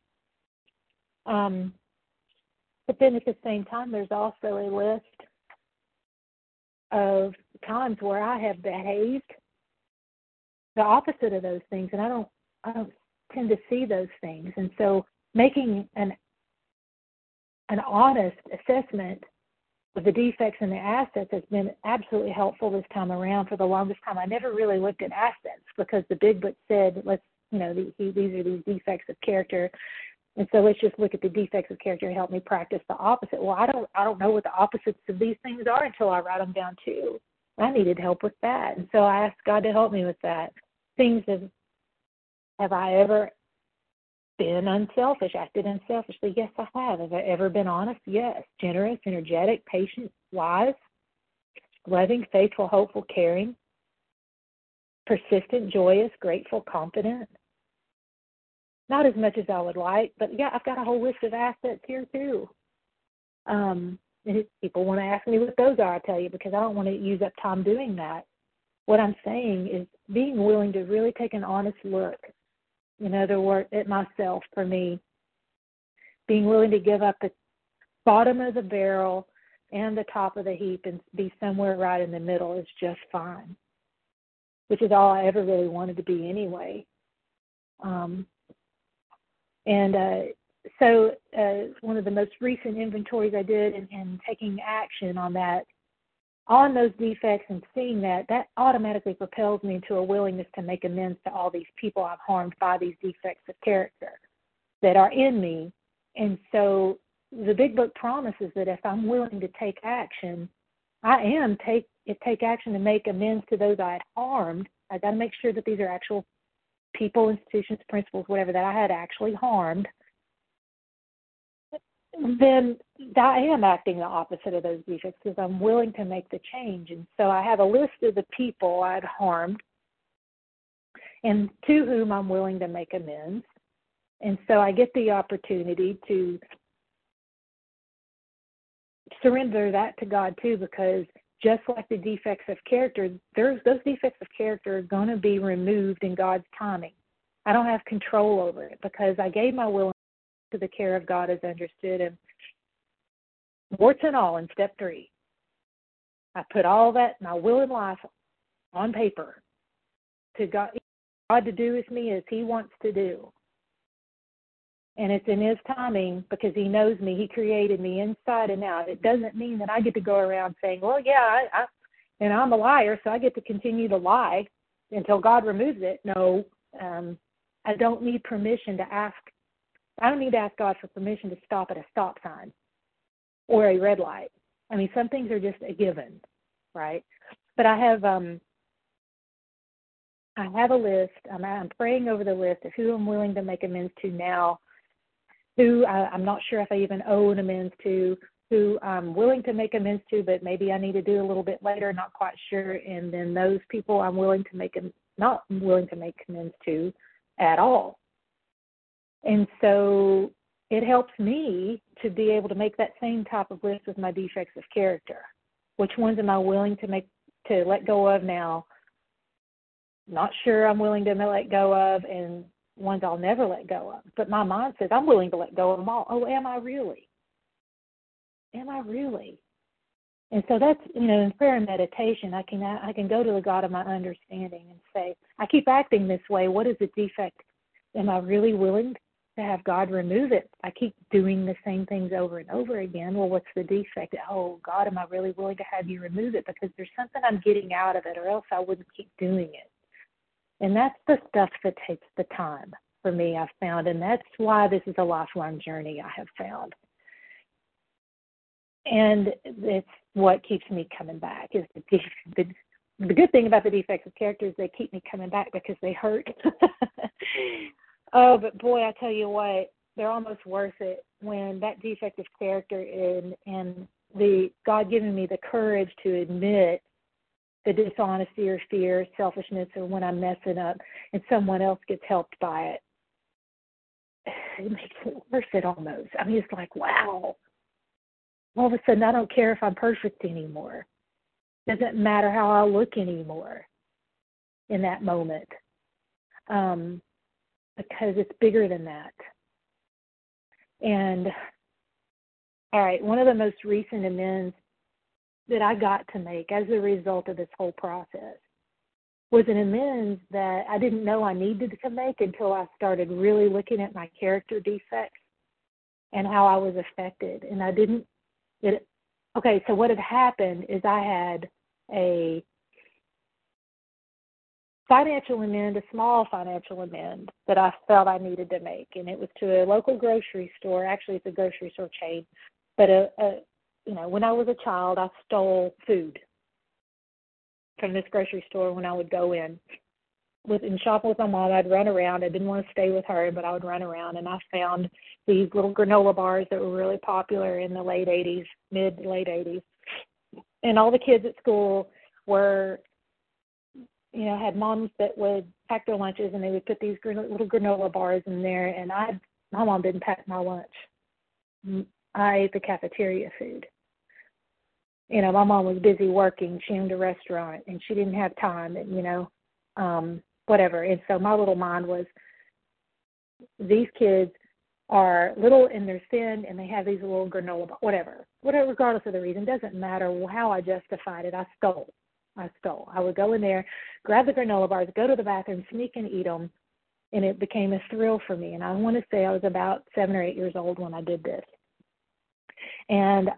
But then at the same time, there's also a list of times where I have behaved the opposite of those things, and I don't tend to see those things. And so making an honest assessment of the defects and the assets has been absolutely helpful this time around. For the longest time, I never really looked at assets because the big book said, these are these defects of character. And so let's just look at the defects of character and help me practice the opposite. Well, I don't know what the opposites of these things are until I write them down too. I needed help with that. And so I asked God to help me with that. Things have I ever been unselfish, acted unselfishly? Yes, I have. Have I ever been honest? Yes. Generous, energetic, patient, wise, loving, faithful, hopeful, caring, persistent, joyous, grateful, confident. Not as much as I would like, but yeah, I've got a whole list of assets here too. And if people want to ask me what those are, I'll tell you, because I don't want to use up time doing that. What I'm saying is being willing to really take an honest look, in other words, at myself for me, being willing to give up the bottom of the barrel and the top of the heap and be somewhere right in the middle is just fine, which is all I ever really wanted to be anyway. So one of the most recent inventories I did and taking action on those defects and seeing that automatically propels me into a willingness to make amends to all these people I've harmed by these defects of character that are in me. And so the big book promises that if I'm willing to take action, take action to make amends to those I had harmed. I got to make sure that these are actual people, institutions, principles, whatever, that I had actually harmed. Then I am acting the opposite of those defects because I'm willing to make the change. And so I have a list of the people I'd harmed and to whom I'm willing to make amends. And so I get the opportunity to surrender that to God too, because just like the defects of character, those defects of character are going to be removed in God's timing. I don't have control over it because I gave my will to the care of God as understood, and warts and all in step 3. I put all that, my will and life, on paper to God to do with me as He wants to do. And it's in His timing because He knows me. He created me inside and out. It doesn't mean that I get to go around saying, well, yeah, I'm a liar, so I get to continue to lie until God removes it. No, I don't need permission to ask. I don't need to ask God for permission to stop at a stop sign or a red light. I mean, some things are just a given, right? But I have a list. I'm praying over the list of who I'm willing to make amends to now, who I'm not sure if I even owe an amends to, who I'm willing to make amends to, but maybe I need to do a little bit later, not quite sure. And then those people I'm not willing to make amends to at all. And so it helps me to be able to make that same type of list with my defects of character. Which ones am I willing to let go of now? Not sure I'm willing to let go of, and ones I'll never let go of. But my mind says I'm willing to let go of them all. Oh, am I really? Am I really? And so that's, in prayer and meditation, I can go to the God of my understanding and say, I keep acting this way. What is the defect? Am I really willing to have God remove it? I keep doing the same things over and over again. Well, what's the defect? Oh, God, am I really willing to have you remove it? Because there's something I'm getting out of it, or else I wouldn't keep doing it. And that's the stuff that takes the time for me, I've found. And that's why this is a lifelong journey, I have found. And it's what keeps me coming back. Is the good thing about the defects of character is they keep me coming back because they hurt. Oh, but boy, I tell you what, they're almost worth it when that defect of character and the God giving me the courage to admit the dishonesty or fear, selfishness, or when I'm messing up and someone else gets helped by it. It makes it worth it almost. I mean, it's like, wow. All of a sudden, I don't care if I'm perfect anymore. Doesn't matter how I look anymore in that moment, because it's bigger than that. And, all right, one of the most recent amends that I got to make as a result of this whole process was an amends that I didn't know I needed to make until I started really looking at my character defects and how I was affected. And I didn't, okay, so what had happened is I had a financial amend, a small financial amend that I felt I needed to make. And it was to a local grocery store. Actually, it's a grocery store chain. But, when I was a child, I stole food from this grocery store when I would go in. And shop with my mom, I'd run around. I didn't want to stay with her, but I would run around. And I found these little granola bars that were really popular in the late 80s, mid to late 80s. And all the kids at school were, had moms that would pack their lunches, and they would put these little granola bars in there. And my mom didn't pack my lunch. I ate the cafeteria food. My mom was busy working. She owned a restaurant, and she didn't have time, and, whatever. And so my little mind was, these kids are little in their sin, and they have these little granola, whatever, regardless of the reason. Doesn't matter how I justified it. I stole. I would go in there, grab the granola bars, go to the bathroom, sneak and eat them, and it became a thrill for me. And I want to say I was about 7 or 8 years old when I did this. And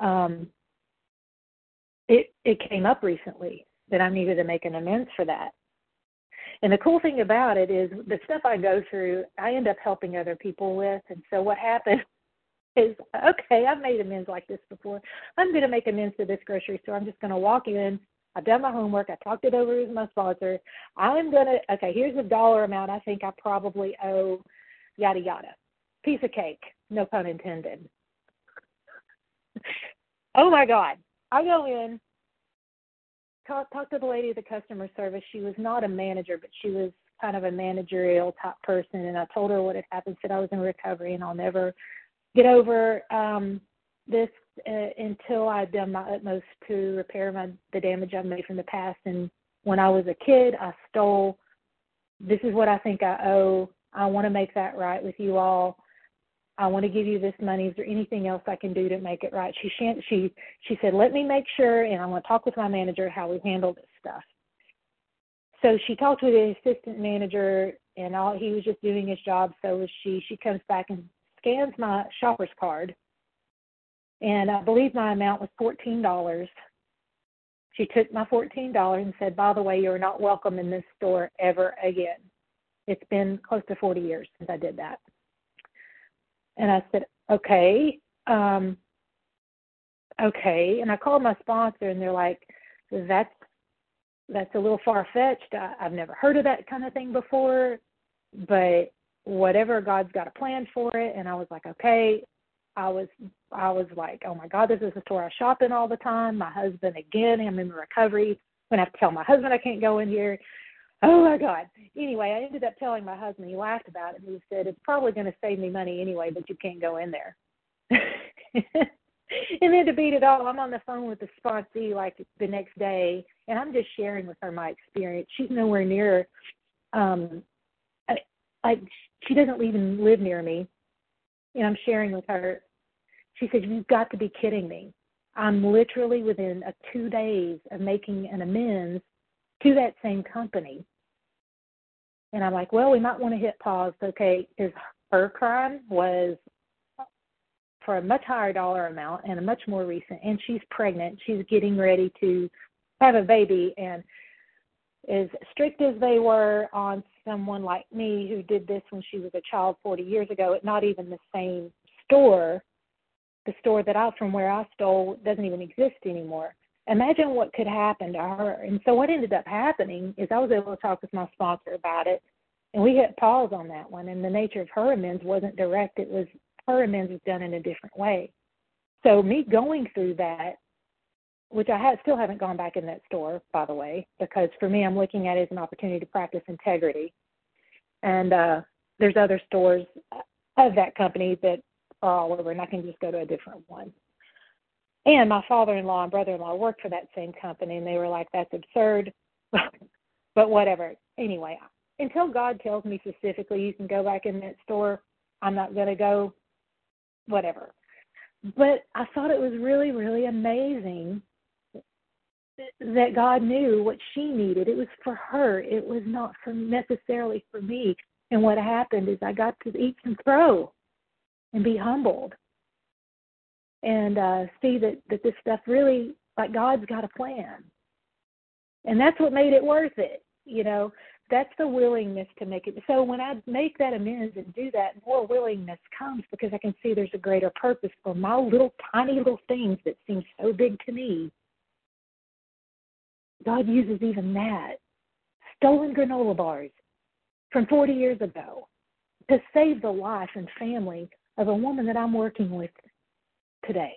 it came up recently that I needed to make an amends for that. And the cool thing about it is the stuff I go through, I end up helping other people with. And so what happened is, okay, I've made amends like this before. I'm going to make amends to this grocery store. I'm just going to walk in. I've done my homework. I talked it over with my sponsor. Here's the dollar amount I think I probably owe, yada, yada. Piece of cake, no pun intended. Oh, my God. I go in. Talk to the lady at the customer service. She was not a manager, but she was kind of a managerial type person. And I told her what had happened, said I was in recovery and I'll never get over this until I'd done my utmost to repair the damage I've made from the past. And when I was a kid, I stole. This is what I think I owe. I want to make that right with you all. I want to give you this money. Is there anything else I can do to make it right? She said, let me make sure, and I want to talk with my manager how we handle this stuff. So she talked with the assistant manager, and he was just doing his job. So was she. She comes back and scans my shopper's card, and I believe my amount was $14. She took my $14 and said, by the way, you're not welcome in this store ever again. It's been close to 40 years since I did that. And I said, okay. And I called my sponsor, and they're like, that's a little far-fetched. I've never heard of that kind of thing before, but whatever, God's got a plan for it. And I was like, okay. I was like, oh, my God, this is the store I shop in all the time. My husband, again, I'm in recovery. I'm going to have to tell my husband I can't go in here. Oh, my God. Anyway, I ended up telling my husband. He laughed about it. He said, it's probably going to save me money anyway, but you can't go in there. And then to beat it all, I'm on the phone with the sponsee like the next day, and I'm just sharing with her my experience. She's nowhere near, she doesn't even live near me. And I'm sharing with her. She said, you've got to be kidding me. I'm literally within 2 days of making an amends to that same company. And I'm like, well, we might want to hit pause. Okay, because her crime was for a much higher dollar amount and a much more recent, and she's pregnant. She's getting ready to have a baby, and as strict as they were on someone like me who did this when she was a child 40 years ago, at not even the same store, the store that from where I stole doesn't even exist anymore. Imagine what could happen to her. And so what ended up happening is I was able to talk with my sponsor about it, and we hit pause on that one. And the nature of her amends wasn't direct. It was her amends was done in a different way. So me going through that which I still haven't gone back in that store, by the way, because for me, I'm looking at it as an opportunity to practice integrity. And there's other stores of that company that are all over, and I can just go to a different one. And my father-in-law and brother-in-law worked for that same company, and they were like, that's absurd, but whatever. Anyway, until God tells me specifically you can go back in that store, I'm not going to go, whatever. But I thought it was really, really amazing that God knew what she needed. It was for her. It was not necessarily for me. And what happened is I got to eat some crow and be humbled and see that this stuff really, like, God's got a plan. And that's what made it worth it, you know. That's the willingness to make it. So when I make that amends and do that, more willingness comes because I can see there's a greater purpose for my little tiny little things that seem so big to me. God uses even that, stolen granola bars from 40 years ago, to save the life and family of a woman that I'm working with today.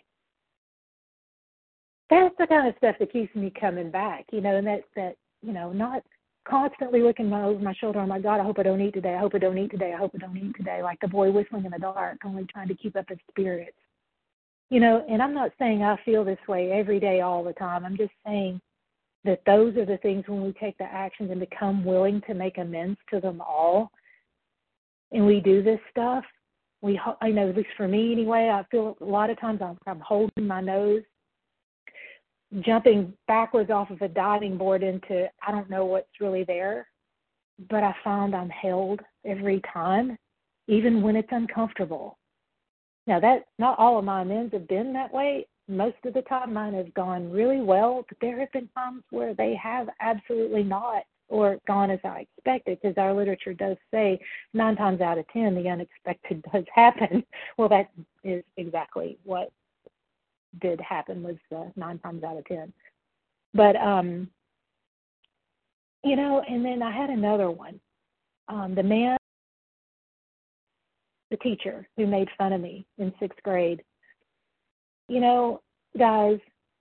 That's the kind of stuff that keeps me coming back, you know, and that you know, not constantly looking over my shoulder, oh, my God, I hope I don't eat today, I hope I don't eat today, I hope I don't eat today, like the boy whistling in the dark, only trying to keep up his spirits. You know, and I'm not saying I feel this way every day all the time. I'm just saying that those are the things when we take the actions and become willing to make amends to them all, and we do this stuff, I know, at least for me anyway, I feel a lot of times I'm holding my nose, jumping backwards off of a diving board into I don't know what's really there, but I find I'm held every time, even when it's uncomfortable. Now, that not all of my amends have been that way. Most of the time mine have gone really well, but there have been times where they have absolutely not, or gone as I expected, because our literature does say 9 times out of 10 the unexpected does happen. Well, that is exactly what did happen, was 9 times out of 10. But, you know, and then I had another one. The teacher who made fun of me in 6th grade. You know, guys,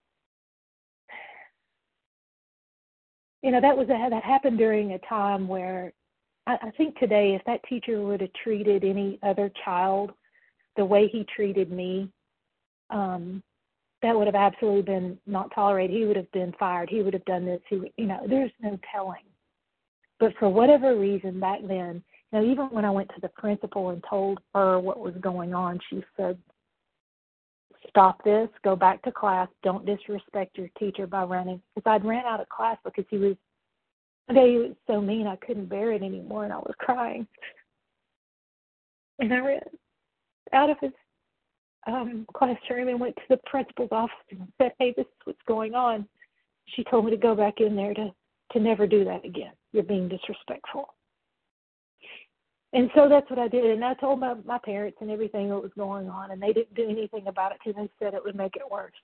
you know, that happened during a time where I think today if that teacher would have treated any other child the way he treated me, that would have absolutely been not tolerated. He would have been fired. He would have done this. You know, there's no telling. But for whatever reason back then, you know, even when I went to the principal and told her what was going on, she said, stop this, go back to class, don't disrespect your teacher by running. Because I'd ran out of class because he was so mean I couldn't bear it anymore, and I was crying. And I ran out of his classroom and went to the principal's office and said, hey, this is what's going on. She told me to go back in there to never do that again. You're being disrespectful. And so that's what I did. And I told my parents and everything that was going on, and they didn't do anything about it because they said it would make it worse.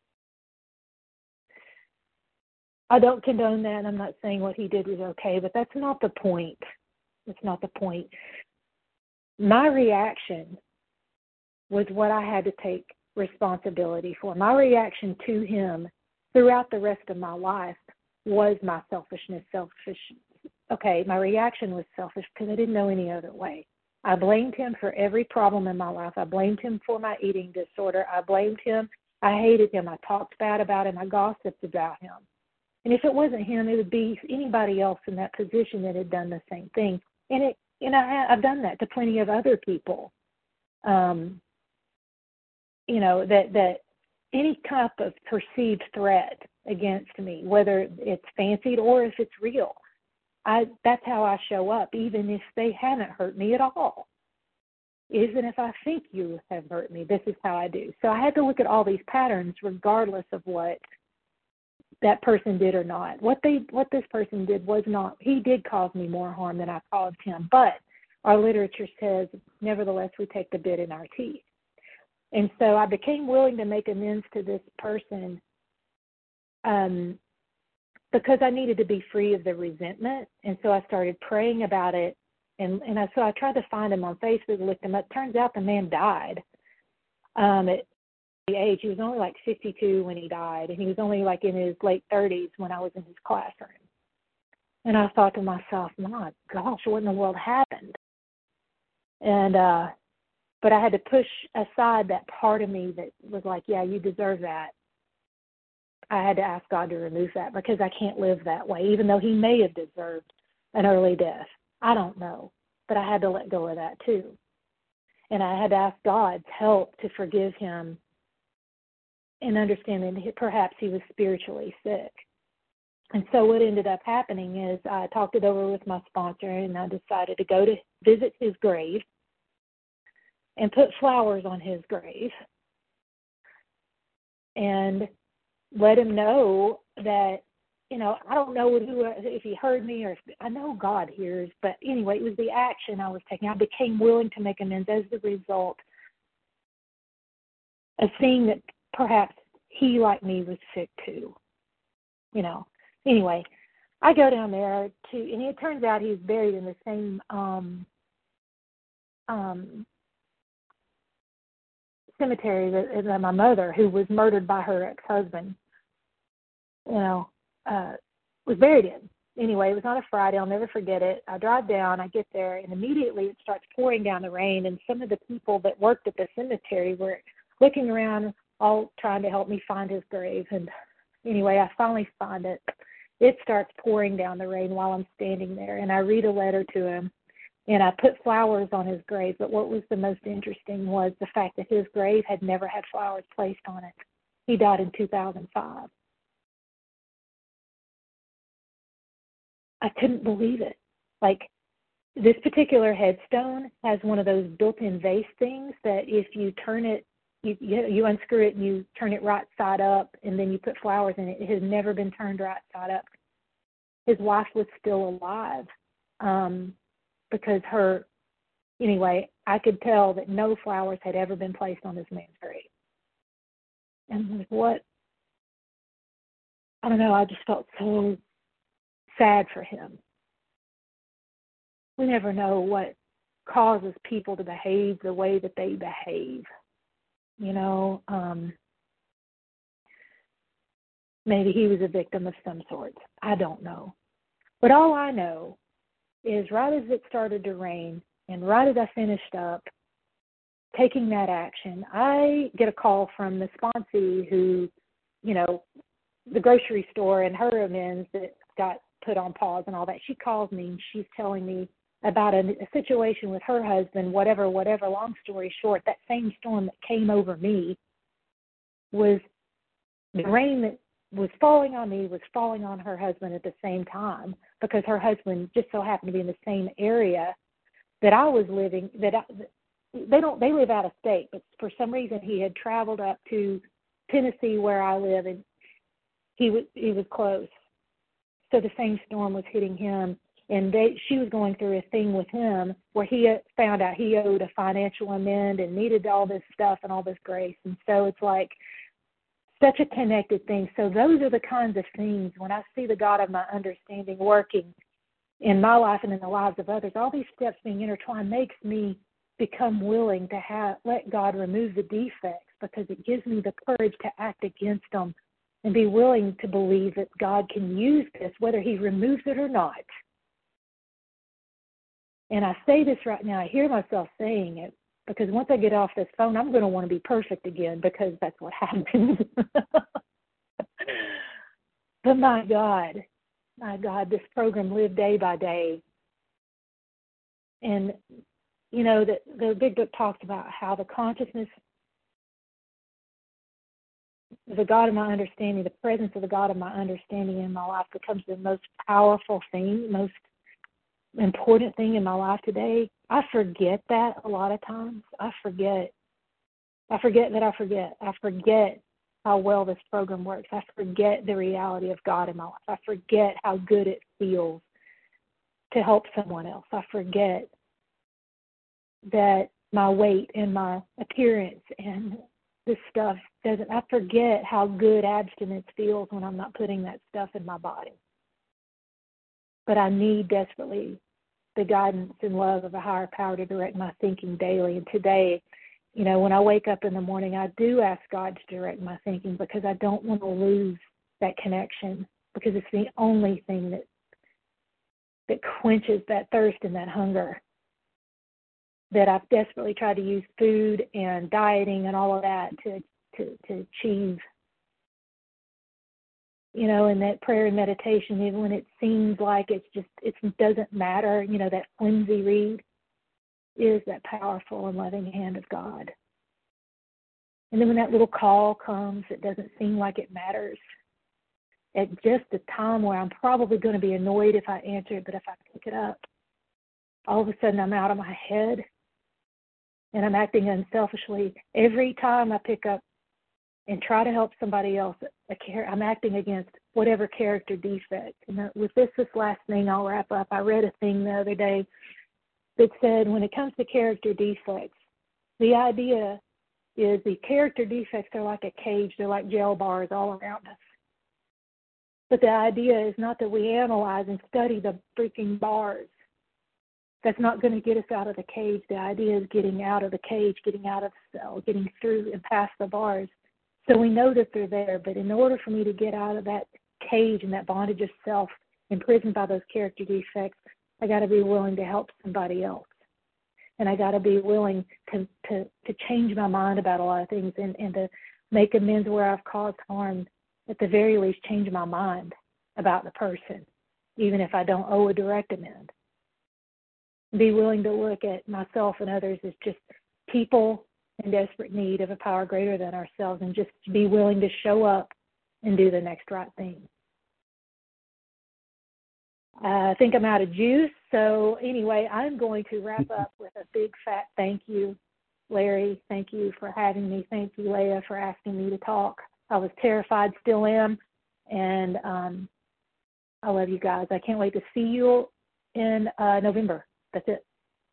I don't condone that. I'm not saying what he did was okay, but that's not the point. That's not the point. My reaction was what I had to take responsibility for. My reaction to him throughout the rest of my life was my selfishness. Okay, my reaction was selfish because I didn't know any other way. I blamed him for every problem in my life. I blamed him for my eating disorder. I blamed him. I hated him. I talked bad about him. I gossiped about him. And if it wasn't him, it would be anybody else in that position that had done the same thing. And I've done that to plenty of other people. You know, that any type of perceived threat against me, whether it's fancied or if it's real, that's how I show up, even if they haven't hurt me at all. Even if I think you have hurt me, this is how I do. So I had to look at all these patterns regardless of what that person did or not. What this person did was not, he did cause me more harm than I caused him. But our literature says, nevertheless, we take the bit in our teeth. And so I became willing to make amends to this person because I needed to be free of the resentment. And so I started praying about it. So I tried to find him on Facebook, looked him up. Turns out the man died. age. He was only like 52 when he died, and he was only like in his late 30s when I was in his classroom. And I thought to myself, my gosh, what in the world happened? And but I had to push aside that part of me that was like, yeah, you deserve that. I had to ask God to remove that because I can't live that way, even though he may have deserved an early death. I don't know, but I had to let go of that too. And I had to ask God's help to forgive him and understand that perhaps he was spiritually sick. And so what ended up happening is I talked it over with my sponsor, and I decided to go to visit his grave and put flowers on his grave and let him know that, you know, I don't know if he heard me or if, I know God hears, but anyway, it was the action I was taking. I became willing to make amends as the result of seeing that perhaps he, like me, was sick too, you know. Anyway, I go down there and it turns out he's buried in the same cemetery that my mother, who was murdered by her ex-husband, you know, was buried in. Anyway, it was on a Friday. I'll never forget it. I drive down, I get there, and immediately it starts pouring down the rain, and some of the people that worked at the cemetery were looking around, all trying to help me find his grave. And anyway, I finally find it. It starts pouring down the rain while I'm standing there, and I read a letter to him, and I put flowers on his grave. But what was the most interesting was the fact that his grave had never had flowers placed on it. He died in 2005. I couldn't believe it. Like, this particular headstone has one of those built-in vase things that if you turn it, you unscrew it and you turn it right side up, and then you put flowers in it. It has never been turned right side up. His wife was still alive because anyway, I could tell that no flowers had ever been placed on this man's grave. And I don't know, I just felt so sad for him. We never know what causes people to behave the way that they behave. You know, maybe he was a victim of some sort. I don't know. But all I know is right as it started to rain and right as I finished up taking that action, I get a call from the sponsee who, you know, the grocery store and her amends that got put on pause and all that. She calls me and she's telling me about a situation with her husband, whatever, long story short, that same storm that came over me was the rain that was falling on me was falling on her husband at the same time because her husband just so happened to be in the same area that I was living, they live out of state, but for some reason he had traveled up to Tennessee where I live, and he was close. So the same storm was hitting him, and she was going through a thing with him where he found out he owed a financial amend and needed all this stuff and all this grace. And so it's like such a connected thing. So those are the kinds of things when I see the God of my understanding working in my life and in the lives of others, all these steps being intertwined makes me become willing to let God remove the defects, because it gives me the courage to act against them and be willing to believe that God can use this, whether he removes it or not. And I say this right now, I hear myself saying it, because once I get off this phone, I'm going to want to be perfect again, because that's what happens. But my God, this program lived day by day. And, you know, the big book talks about how the consciousness, the God of my understanding, the presence of the God of my understanding in my life becomes the most powerful thing, most important thing in my life today. I forget that a lot of times. I forget how well this program works. I forget the reality of God in my life. I forget how good it feels to help someone else. I forget that my weight and my appearance and this stuff I forget how good abstinence feels when I'm not putting that stuff in my body. But I need desperately the guidance and love of a higher power to direct my thinking daily. And today, When I wake up in the morning, I do ask God to direct my thinking because I don't want to lose that connection, because it's the only thing that quenches that thirst and that hunger that I've desperately tried to use food and dieting and all of that to achieve. And that prayer and meditation, even when it seems like it doesn't matter, that flimsy reed is that powerful and loving hand of God. And then when that little call comes, it doesn't seem like it matters. At just the time where I'm probably going to be annoyed if I answer it, but if I pick it up, all of a sudden I'm out of my head and I'm acting unselfishly. Every time I pick up and try to help somebody else, I'm acting against whatever character defect. And with this last thing, I'll wrap up. I read a thing the other day that said when it comes to character defects, the idea is the character defects are like a cage. They're like jail bars all around us. But the idea is not that we analyze and study the freaking bars. That's not going to get us out of the cage. The idea is getting out of the cage, getting out of the cell, getting through and past the bars. So we know that they're there, but in order for me to get out of that cage and that bondage of self, imprisoned by those character defects, I got to be willing to help somebody else. And I got to be willing to change my mind about a lot of things and to make amends where I've caused harm. At the very least, change my mind about the person, even if I don't owe a direct amend. Be willing to look at myself and others as just people in desperate need of a power greater than ourselves, and just be willing to show up and do the next right thing. I think I'm out of juice, so anyway, I'm going to wrap up with a big fat thank you, Larry. Thank you for having me. Thank you, Leah, for asking me to talk. I was terrified, still am, and I love you guys. I can't wait to see you in November. That's it.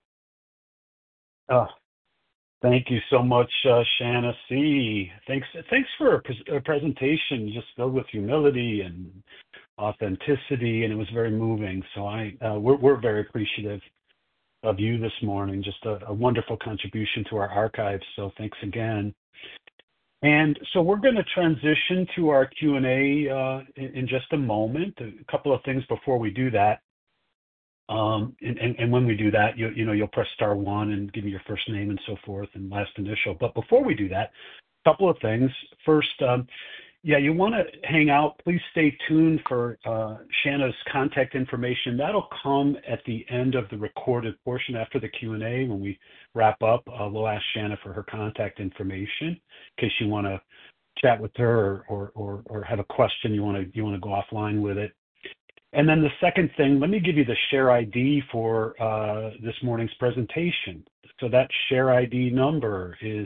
Oh, thank you so much, Shanna C. Thanks for a presentation just filled with humility and authenticity, and it was very moving. So we're very appreciative of you this morning. Just a wonderful contribution to our archives. So thanks again. And so we're going to transition to our Q&A in just a moment. A couple of things before we do that. And when we do that, you'll press *1 and give me your first name and so forth and last initial. But before we do that, a couple of things. First, you want to hang out. Please stay tuned for Shanna's contact information. That'll come at the end of the recorded portion after the Q&A. When we wrap up, we'll ask Shanna for her contact information in case you want to chat with her or have a question you want to go offline with it. And then the second thing, let me give you the share ID for this morning's presentation. So that share ID number is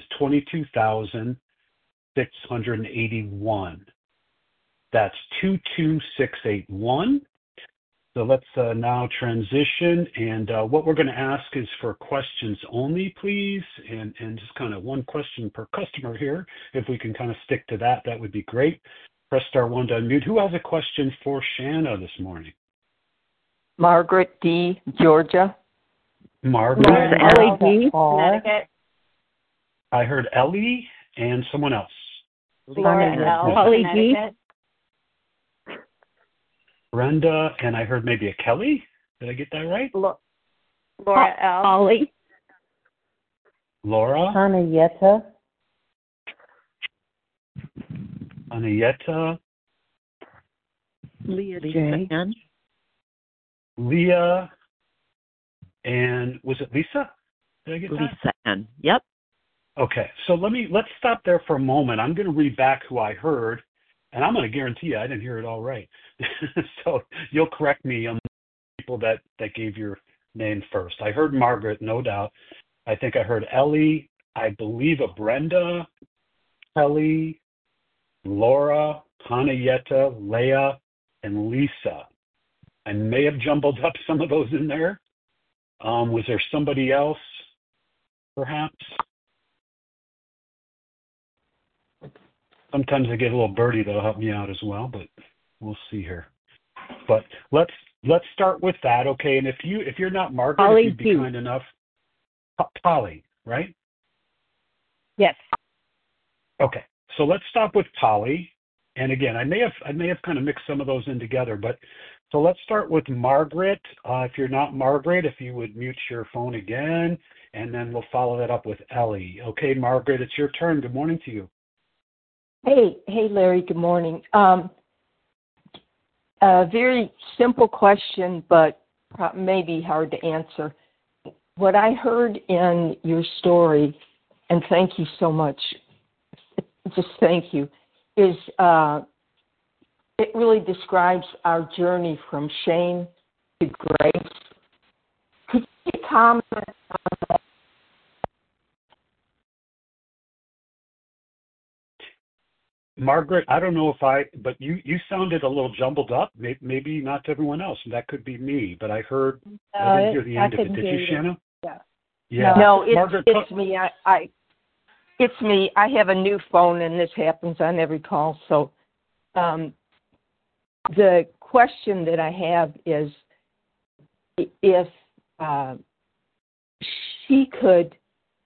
22,681. That's 22681. So let's now transition. And what we're going to ask is for questions only, please. And just kind of one question per customer here. If we can kind of stick to that, that would be great. Press *1 to unmute. Who has a question for Shanna this morning? Margaret D., Georgia. Margaret. Ellie D., Connecticut. I heard Ellie and someone else. Laura L., Holly G. Brenda, and I heard maybe a Kelly. Did I get that right? Laura L. Holly. Laura. Anayeta. Leah J. Leah, and was it Lisa? Did I get that? Lisa N. Yep. Okay, so let's stop there for a moment. I'm going to read back who I heard, and I'm going to guarantee you I didn't hear it all right. So you'll correct me on the people that gave your name first. I heard Margaret, no doubt. I think I heard Ellie. I believe a Brenda, Kelly, Laura, Hanayeta, Leah, and Lisa. I may have jumbled up some of those in there. Was there somebody else, perhaps? Sometimes I get a little birdie that'll help me out as well, but we'll see here. But let's start with that, okay? And if you're not Margaret, Polly if you'd be kind enough, Polly, right? Yes. Okay, so let's stop with Polly. And again, I may have kind of mixed some of those in together, but so let's start with Margaret. If you're not Margaret, if you would mute your phone again, and then we'll follow that up with Ellie. Okay, Margaret, it's your turn. Good morning to you. Hey, Larry. Good morning. A very simple question, but maybe hard to answer. What I heard in your story, and thank you so much, just thank you, is it really describes our journey from shame to grace. Could you comment on that? Margaret, I don't know but you sounded a little jumbled up. Maybe not to everyone else. That could be me, but I didn't hear the end of it. Did you, Shanna? Yeah. No, Margaret, it's me. It's me. I have a new phone, and this happens on every call. So the question that I have is if she could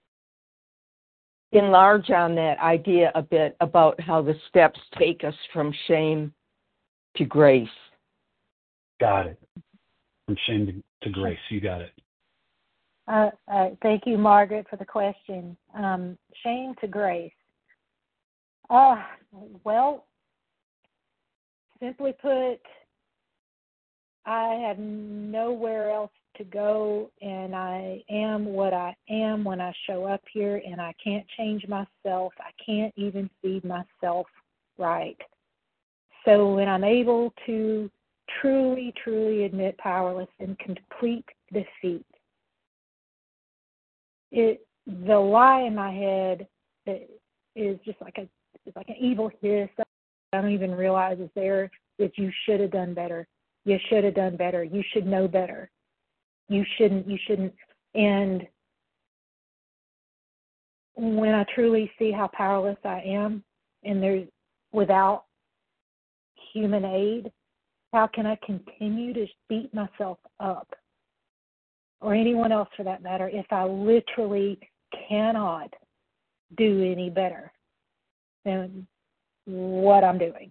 enlarge on that idea a bit about how the steps take us from shame to grace. Got it. From shame to grace. You got it. Thank you, Margaret, for the question. Shame to grace. Well, simply put, I have nowhere else to go, and I am what I am when I show up here, and I can't change myself. I can't even feed myself right. So when I'm able to truly, truly admit powerless and complete defeat, the lie in my head that is just like an evil hiss I don't even realize is there, that you should have done better. You should have done better. You should know better. You shouldn't. And when I truly see how powerless I am, and there's without human aid, how can I continue to beat myself up, or anyone else for that matter, if I literally cannot do any better than what I'm doing?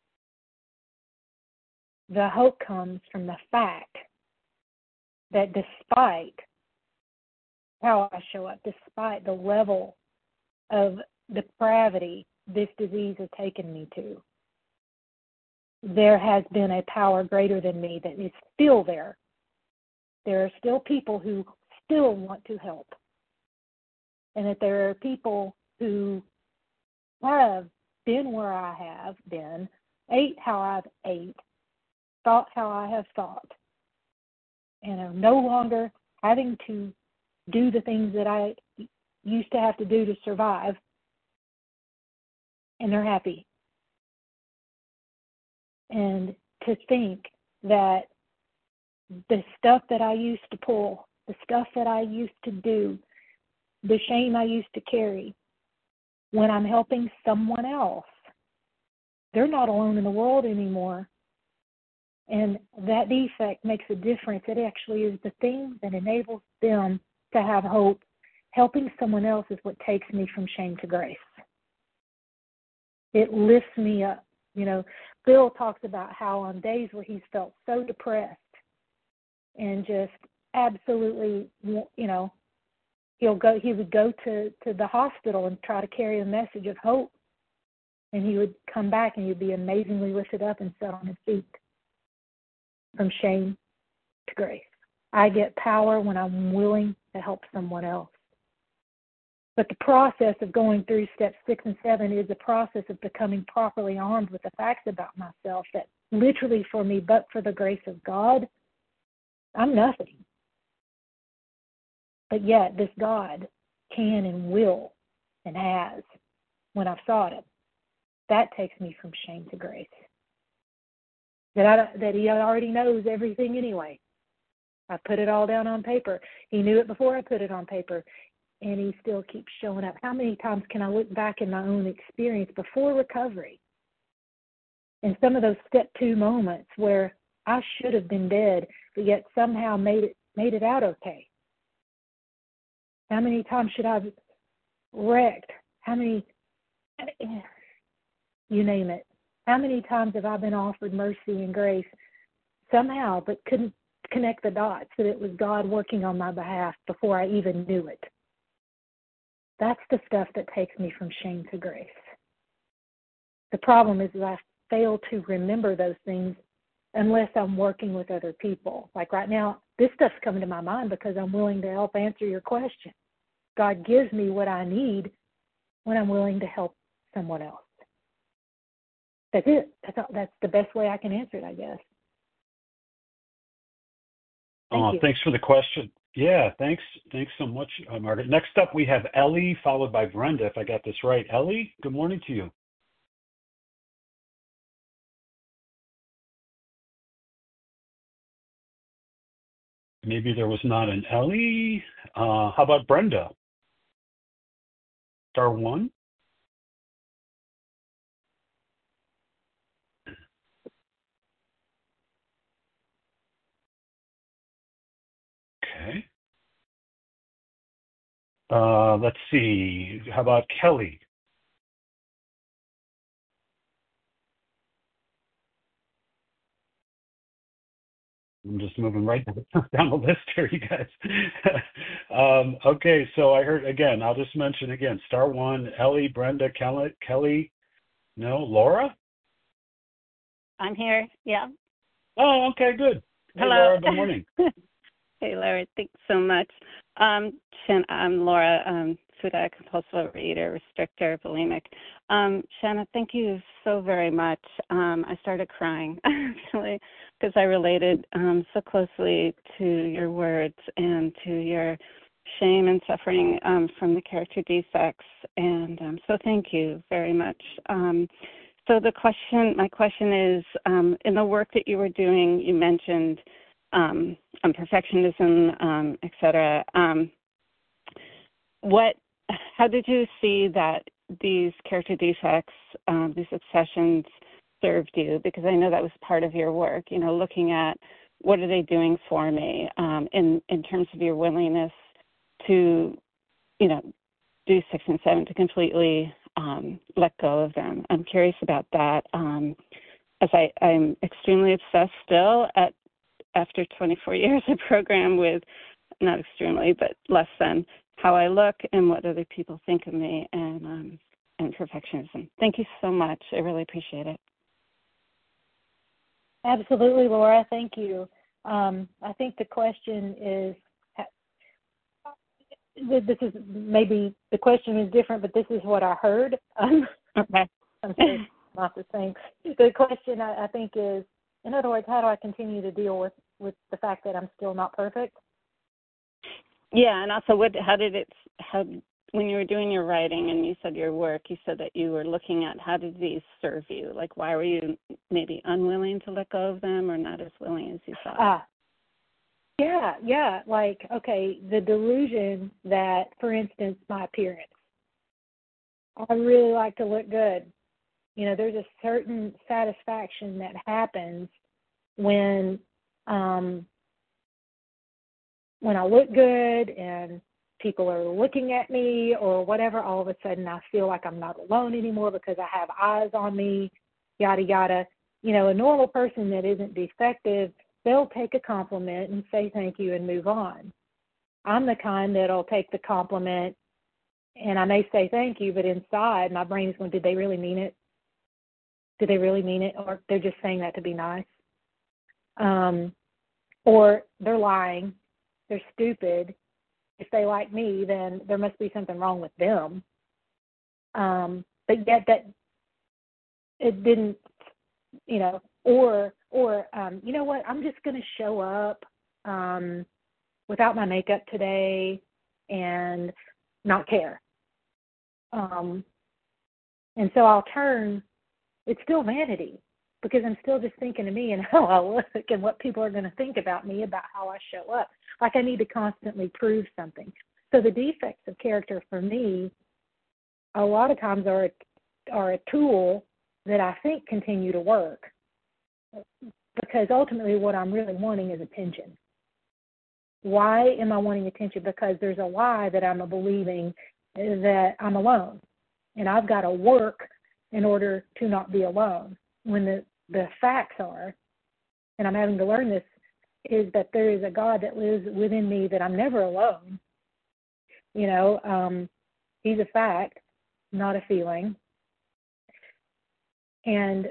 The hope comes from the fact that despite how I show up, despite the level of depravity this disease has taken me to, there has been a power greater than me that is still there. There are still people who still want to help. And that there are people who have been where I have been, ate how I've ate, thought how I have thought, and are no longer having to do the things that I used to have to do to survive, and they're happy. And to think that the stuff that I used to pull, the stuff that I used to do, the shame I used to carry, when I'm helping someone else, they're not alone in the world anymore. And that defect makes a difference. It actually is the thing that enables them to have hope. Helping someone else is what takes me from shame to grace. It lifts me up. You know, Bill talks about how on days where he's felt so depressed and just absolutely, you know, he would go to the hospital and try to carry a message of hope. And he would come back and he'd be amazingly lifted up and set on his feet. From shame to grace. I get power when I'm willing to help someone else. But the process of going through steps 6 and 7 is a process of becoming properly armed with the facts about myself that literally for me, but for the grace of God, I'm nothing. But yet this God can and will and has, when I've sought Him, that takes me from shame to grace. That He already knows everything anyway. I put it all down on paper. He knew it before I put it on paper, and He still keeps showing up. How many times can I look back in my own experience before recovery, and some of those step 2 moments where I should have been dead, but yet somehow made it out okay? How many times should I have wrecked How many, you name it. How many times have I been offered mercy and grace somehow, but couldn't connect the dots that it was God working on my behalf before I even knew it? That's the stuff that takes me from shame to grace. The problem is that I fail to remember those things unless I'm working with other people. Like right now, this stuff's coming to my mind because I'm willing to help answer your question. God gives me what I need when I'm willing to help someone else. That's it. That's the best way I can answer it, I guess. Thank you. Thanks for the question. Yeah, thanks so much, Margaret. Next up, we have Ellie, followed by Brenda, if I got this right. Ellie, good morning to you. Maybe there was not an Ellie. How about Brenda? Star one. Okay. Let's see. How about Kelly? I'm just moving right down the list here, you guys. Okay, so I heard again. I'll just mention again. Star one, Ellie, Brenda, Kelly. No, Laura. I'm here. Yeah. Oh, okay, good. Hey, Hello. Laura. Good morning. Hey, Larry. Thanks so much. I'm Laura, food addict, compulsive overeater, restrictor, bulimic. Shanna, thank you so very much. I started crying, actually, because I related so closely to your words and to your shame and suffering from the character defects. And so thank you very much. So my question is, in the work that you were doing, you mentioned perfectionism, et cetera. How did you see that these character defects, these obsessions served you? Because I know that was part of your work, looking at what are they doing for me in terms of your willingness to, do 6 and 7, to completely let go of them. I'm curious about that, as I'm extremely obsessed still after 24 years of program with, not extremely, but less than, how I look and what other people think of me, and perfectionism. Thank you so much. I really appreciate it. Absolutely, Laura. Thank you. I think the question is, this is maybe the question is different, but this is what I heard. Okay. I'm sorry, not the same. The question I think is, in other words, how do I continue to deal with the fact that I'm still not perfect? Yeah, and also, when you were doing your writing and you said your work, you said that you were looking at how did these serve you? Like, why were you maybe unwilling to let go of them or not as willing as you thought? Yeah. Like, okay, the delusion that, for instance, my appearance. I really like to look good. There's a certain satisfaction that happens when I look good and people are looking at me or whatever. All of a sudden I feel like I'm not alone anymore because I have eyes on me, yada, yada. A normal person that isn't defective, they'll take a compliment and say thank you and move on. I'm the kind that'll take the compliment and I may say thank you, but inside my brain is going, did they really mean it? Did they really mean it? Or they're just saying that to be nice? Or they're lying. They're stupid. If they like me, then there must be something wrong with them. But yet that it didn't, or you know what? I'm just going to show up without my makeup today and not care. And so I'll turn. It's still vanity because I'm still just thinking of me and how I look and what people are going to think about me, about how I show up. Like I need to constantly prove something. So the defects of character for me a lot of times are a tool that I think continue to work, because ultimately what I'm really wanting is attention. Why am I wanting attention? Because there's a lie that I'm believing that I'm alone. and I've got to work in order to not be alone. When the facts are, and I'm having to learn this, is that there is a God that lives within me, that I'm never alone. You know, he's a fact, not a feeling. And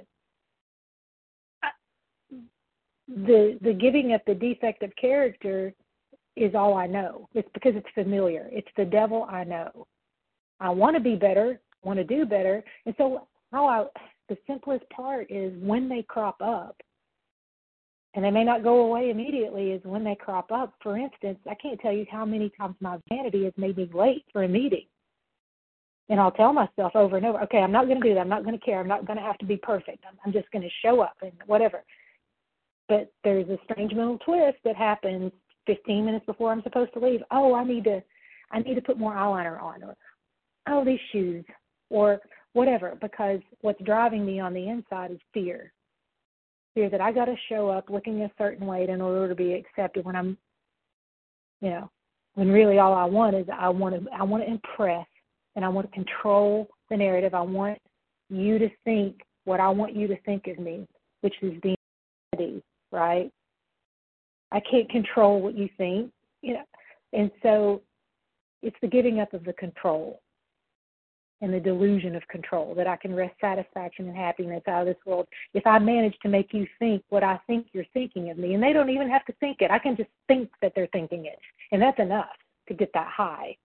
the giving up the defective character is all I know. It's because it's familiar. It's the devil I know. I want to be better, want to do better. And so the simplest part is when they crop up, and they may not go away immediately, is when they crop up. For instance, I can't tell you how many times my vanity has made me late for a meeting. And I'll tell myself over and over, okay, I'm not going to do that. I'm not going to care. I'm not going to have to be perfect. I'm just going to show up and whatever. But there's a strange mental twist that happens 15 minutes before I'm supposed to leave. Oh, I need to put more eyeliner on, or oh, these shoes, or whatever, because what's driving me on the inside is fear. Fear that I got to show up looking a certain way in order to be accepted when I'm, you know, when really all I want is I want to impress, and I want to control the narrative. I want you to think what I want you to think of me, which is being ready, right? I can't control what you think, you know, and so it's the giving up of the control and the delusion of control, that I can wrest satisfaction and happiness out of this world if I manage to make you think what I think you're thinking of me. And they don't even have to think it. I can just think that they're thinking it, and that's enough to get that high.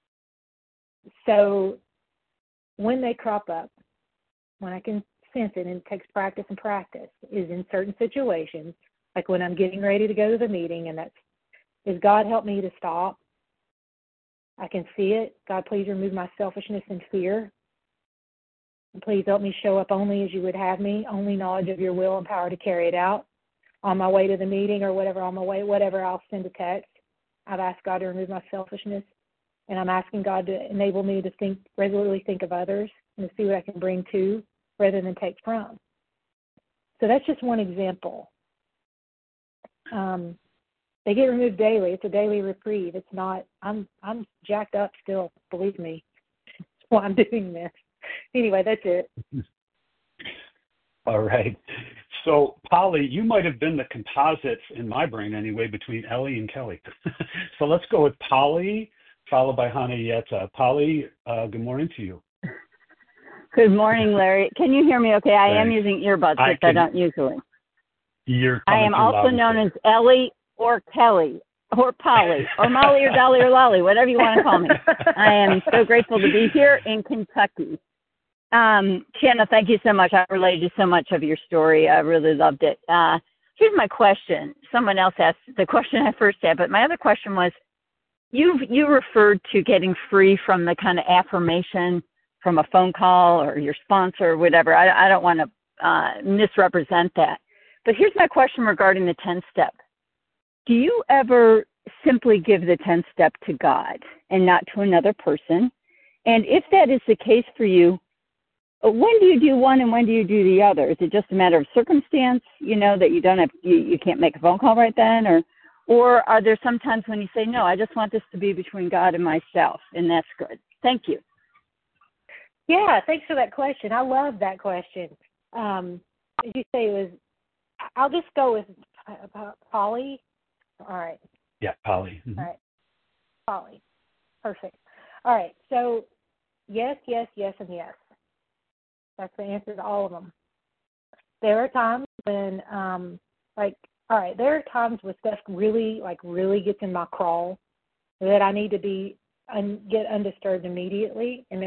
So when they crop up, when I can sense it, and it takes practice and practice, is in certain situations, like when I'm getting ready to go to the meeting, and is God help me to stop. I can see it. God, please remove my selfishness and fear. And please help me show up only as you would have me, only knowledge of your will and power to carry it out. On my way to the meeting or whatever, I'll send a text. I've asked God to remove my selfishness, and I'm asking God to enable me to regularly think of others and to see what I can bring to rather than take from. So that's just one example. They get removed daily. It's a daily reprieve. It's not, I'm jacked up still, believe me, while I'm doing this. Anyway, that's it. All right. So, Polly, you might have been the composites in my brain anyway between Ellie and Kelly. So let's go with Polly, followed by Henrietta. Polly, good morning to you. Good morning, Larry. Can you hear me okay? I am using earbuds, which I don't usually. I am also known as Ellie or Kelly or Polly or Molly or Dolly or Lolly, whatever you want to call me. I am so grateful to be here in Kentucky. Shanna, thank you so much. I related to so much of your story. I really loved it. Here's my question. Someone else asked the question I first had, but my other question was, you referred to getting free from the kind of affirmation from a phone call or your sponsor or whatever. I don't want to misrepresent that. But here's my question regarding the 10-step. Do you ever simply give the 10-step to God and not to another person? And if that is the case for you, when do you do one and when do you do the other? Is it just a matter of circumstance, that you don't have, you can't make a phone call right then? Or are there some times when you say, no, I just want this to be between God and myself, and that's good? Thank you. Yeah, thanks for that question. I love that question. As you say, I'll just go with Polly. All right. Yeah, Polly. Mm-hmm. All right. Polly. Perfect. All right. So yes, yes, yes, and yes. That's the answer to all of them. There are times when, there are times when stuff really gets in my crawl that I need to get undisturbed immediately, and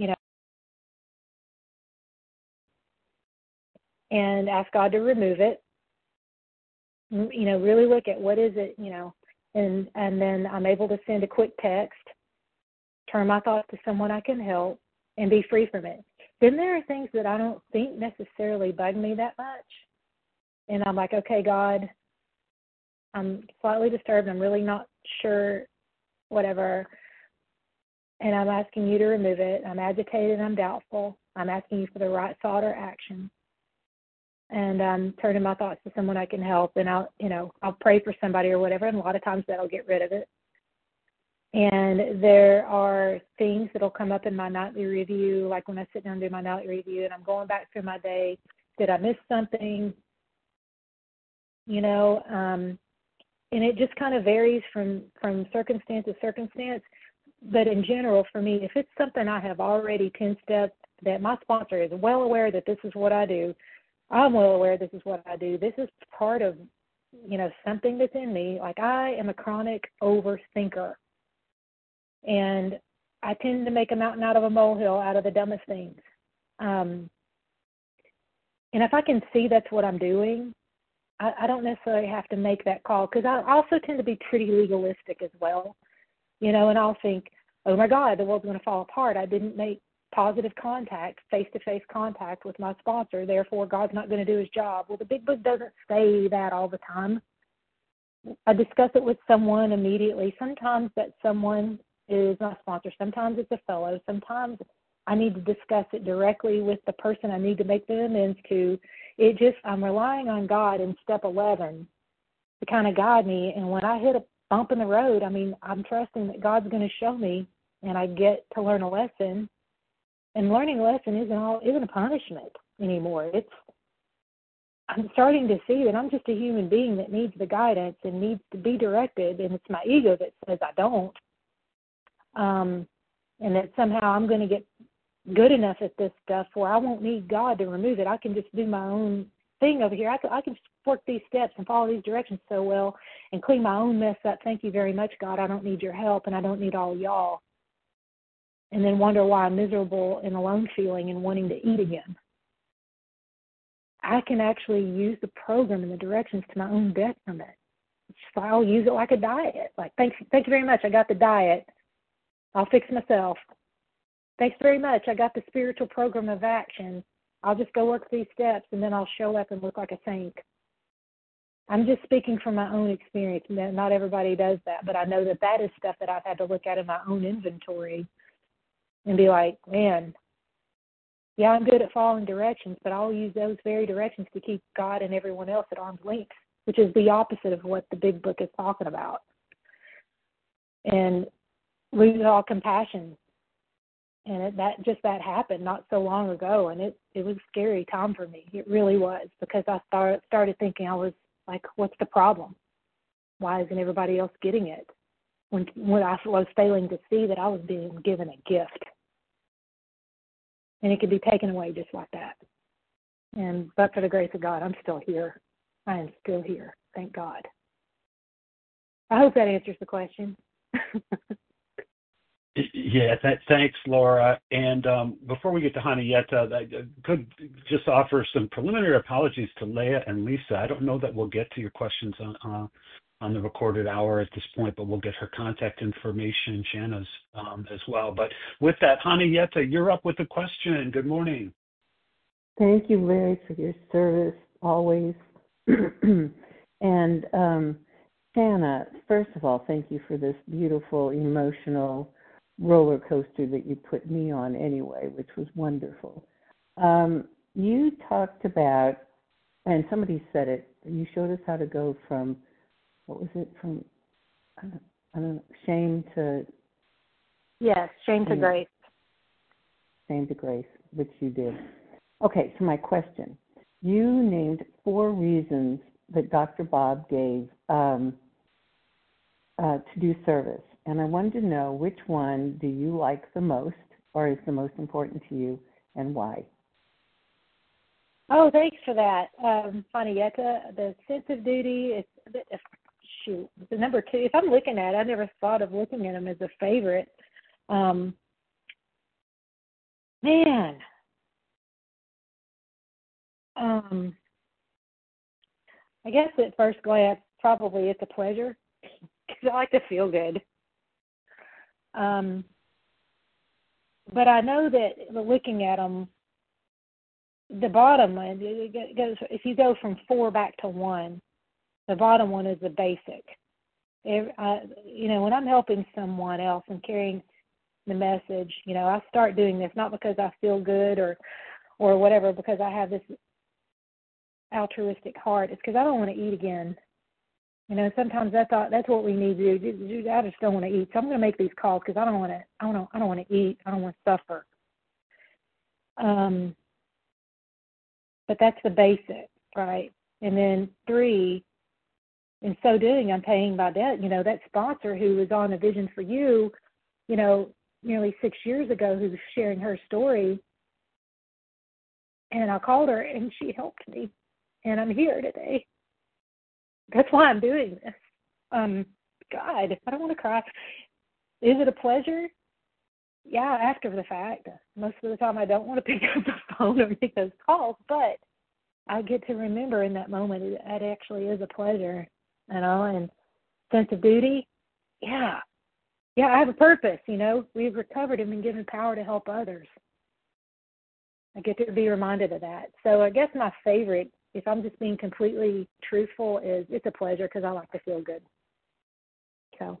and ask God to remove it. Really look at what is it, and then I'm able to send a quick text, turn my thoughts to someone I can help, and be free from it. Then there are things that I don't think necessarily bug me that much. And I'm like, okay, God, I'm slightly disturbed. I'm really not sure, whatever. And I'm asking you to remove it. I'm agitated. I'm doubtful. I'm asking you for the right thought or action. And I'm turning my thoughts to someone I can help. And I'll pray for somebody or whatever. And a lot of times that'll get rid of it. And there are things that will come up in my nightly review, like when I sit down and do my nightly review and I'm going back through my day. Did I miss something? And it just kind of varies from circumstance to circumstance. But in general, for me, if it's something I have already 10-stepped, that my sponsor is well aware that this is what I do, I'm well aware this is what I do. This is part of, something that's in me. Like, I am a chronic overthinker. And I tend to make a mountain out of a molehill out of the dumbest things. And if I can see that's what I'm doing, I don't necessarily have to make that call, because I also tend to be pretty legalistic as well, and I'll think, oh my God, the world's going to fall apart. I didn't make positive contact, face-to-face contact with my sponsor, therefore God's not going to do his job. Well, the big book doesn't say that all the time. I discuss it with someone immediately. Sometimes that someone is my sponsor. Sometimes it's a fellow. Sometimes I need to discuss it directly with the person I need to make the amends to. I'm relying on God in step 11 to kind of guide me. And when I hit a bump in the road, I'm trusting that God's going to show me, and I get to learn a lesson. And learning a lesson isn't a punishment anymore. I'm starting to see that I'm just a human being that needs the guidance and needs to be directed, and it's my ego that says I don't. And that somehow I'm going to get good enough at this stuff where I won't need God to remove it. I can just do my own thing over here. I can just work these steps and follow these directions so well and clean my own mess up. Thank you very much, God. I don't need your help, and I don't need all y'all. And then wonder why I'm miserable and alone feeling and wanting to eat again. I can actually use the program and the directions to my own detriment. I'll use it like a diet. Like, thank you very much. I got the diet. I'll fix myself. Thanks very much. I got the spiritual program of action. I'll just go work these steps, and then I'll show up and look like a saint. I'm just speaking from my own experience. Not everybody does that, but I know that is stuff that I've had to look at in my own inventory and be like, man, yeah, I'm good at following directions, but I'll use those very directions to keep God and everyone else at arm's length, which is the opposite of what the big book is talking about. And lose all compassion. And that happened not so long ago, and it was a scary time for me. It really was, because I started thinking, I was like, what's the problem? Why isn't everybody else getting it? When I was failing to see that I was being given a gift. And it could be taken away just like that. But for the grace of God, I'm still here. I am still here. Thank God. I hope that answers the question. Yeah, thanks, Laura. And before we get to Hanietta, I could just offer some preliminary apologies to Leah and Lisa. I don't know that we'll get to your questions on the recorded hour at this point, but we'll get her contact information, Shanna's as well. But with that, Hanietta, you're up with the question. Good morning. Thank you, Larry, for your service always. And Shanna, first of all, thank you for this beautiful, emotional roller coaster that you put me on anyway, which was wonderful. You talked about, and somebody said it, you showed us how to go from, what was it, from, I don't know, shame to... Yes, shame to grace. Shame to grace, which you did. Okay, so my question. You named 4 reasons that Dr. Bob gave to do service. And I wanted to know, which one do you like the most, or is the most important to you, and why? Oh, thanks for that, Hanietta. The sense of duty, the number 2. If I'm looking at it, I never thought of looking at them as a favorite. I guess at first glance, probably it's a pleasure, because I like to feel good. But I know that looking at them, the bottom one, it goes, if you go from 4 back to 1, the bottom one is the basic. When I'm helping someone else and carrying the message, I start doing this not because I feel good or whatever, because I have this altruistic heart. It's because I don't want to eat again. Sometimes that's what we need to do. I just don't want to eat, so I'm going to make these calls because I don't want to. I don't want to eat. I don't want to suffer. But that's the basic, right? And then 3, in so doing, I'm paying my debt. That sponsor who was on A Vision for You, nearly 6 years ago, who was sharing her story, and I called her and she helped me, and I'm here today. That's why I'm doing this. God, I don't want to cry. Is it a pleasure? Yeah, after the fact. Most of the time I don't want to pick up the phone or make those calls, but I get to remember in that moment it actually is a pleasure, and sense of duty. Yeah, I have a purpose, We've recovered and been given power to help others. I get to be reminded of that. So I guess my favorite, if I'm just being completely truthful, is it's a pleasure because I like to feel good. So.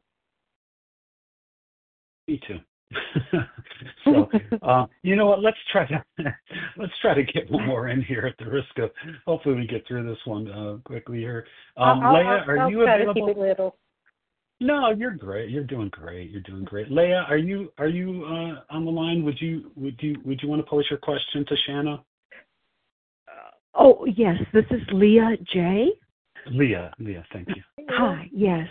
Me too. So, you know what? Let's try to get one more in here at the risk of hopefully we get through this one quickly here. Leah, are you available? To keep it little. No, you're great. You're doing great. Leah, are you on the line? Would you want to pose your question to Shanna? Oh, yes. This is Leah J. Leah, thank you. Hi, yes.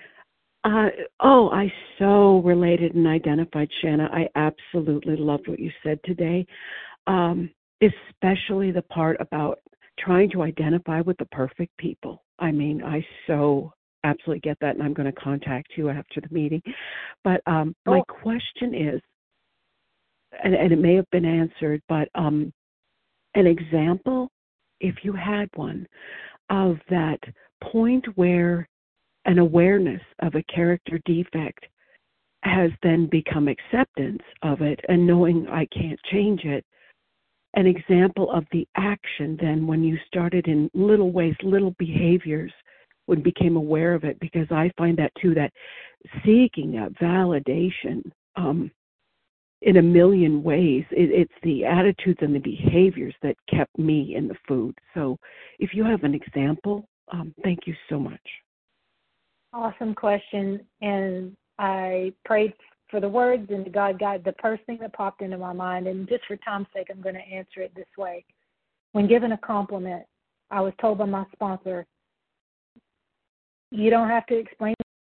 I so related and identified, Shanna. I absolutely loved what you said today, especially the part about trying to identify with the perfect people. I mean, I so absolutely get that, and I'm going to contact you after the meeting. But my question is, and it may have been answered, but an example, if you had one, of that point where an awareness of a character defect has then become acceptance of it and knowing I can't change it. An example of the action then when you started in little ways, little behaviors, when became aware of it, because I find that too, that seeking that validation in a million ways, it's the attitudes and the behaviors that kept me in the food. So if you have an example, thank you so much. Awesome question, and I prayed for the words, and God guided the first thing that popped into my mind, and just for time's sake, I'm going to answer it this way. When given a compliment, I was told by my sponsor, you don't have to explain,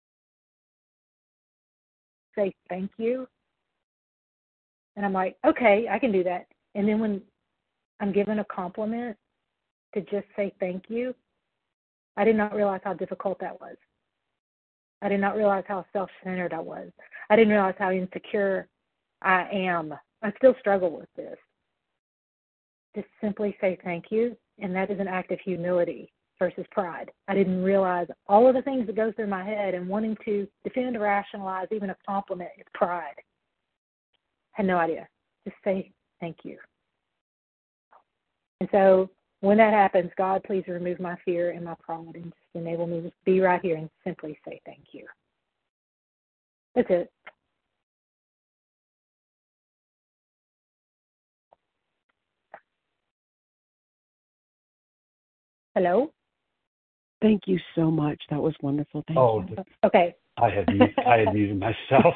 say thank you. And I'm like, okay, I can do that. And then when I'm given a compliment, to just say thank you, I did not realize how difficult that was. I did not realize how self-centered I was. I didn't realize how insecure I am. I still struggle with this. Just simply say thank you, and that is an act of humility versus pride. I didn't realize all of the things that go through my head, and wanting to defend or rationalize even a compliment is pride. I had no idea. Just say thank you. And so when that happens, God, please remove my fear and my pride and just enable me to be right here and simply say thank you. That's it. Hello? Thank you so much. That was wonderful. Thank you. Okay. I had muted myself.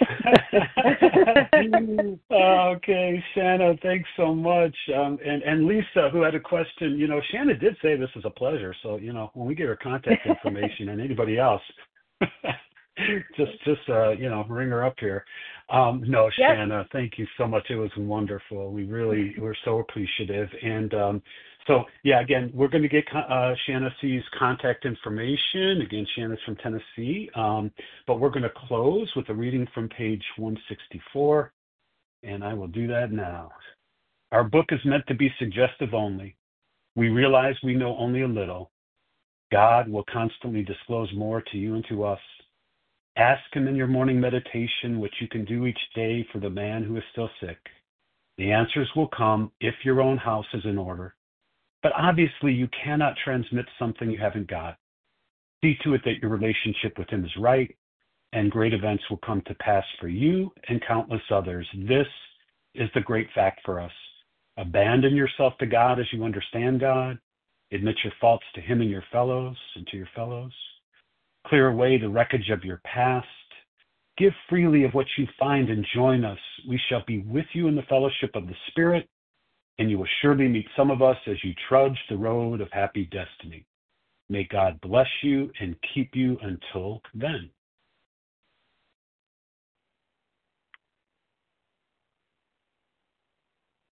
Okay, Shanna, thanks so much. And Lisa, who had a question, Shanna did say this is a pleasure. So, when we get her contact information and anybody else, just ring her up here. No, Yep. Shanna, thank you so much. It was wonderful. We're so appreciative. And so, again, we're going to get Shanna C's contact information. Again, Shanna's from Tennessee. But we're going to close with a reading from page 164, and I will do that now. Our book is meant to be suggestive only. We realize we know only a little. God will constantly disclose more to you and to us. Ask Him in your morning meditation what you can do each day for the man who is still sick. The answers will come if your own house is in order. But obviously, you cannot transmit something you haven't got. See to it that your relationship with Him is right, and great events will come to pass for you and countless others. This is the great fact for us. Abandon yourself to God as you understand God. Admit your faults to Him and to your fellows. Clear away the wreckage of your past. Give freely of what you find and join us. We shall be with you in the fellowship of the Spirit, and you will surely meet some of us as you trudge the road of happy destiny. May God bless you and keep you until then.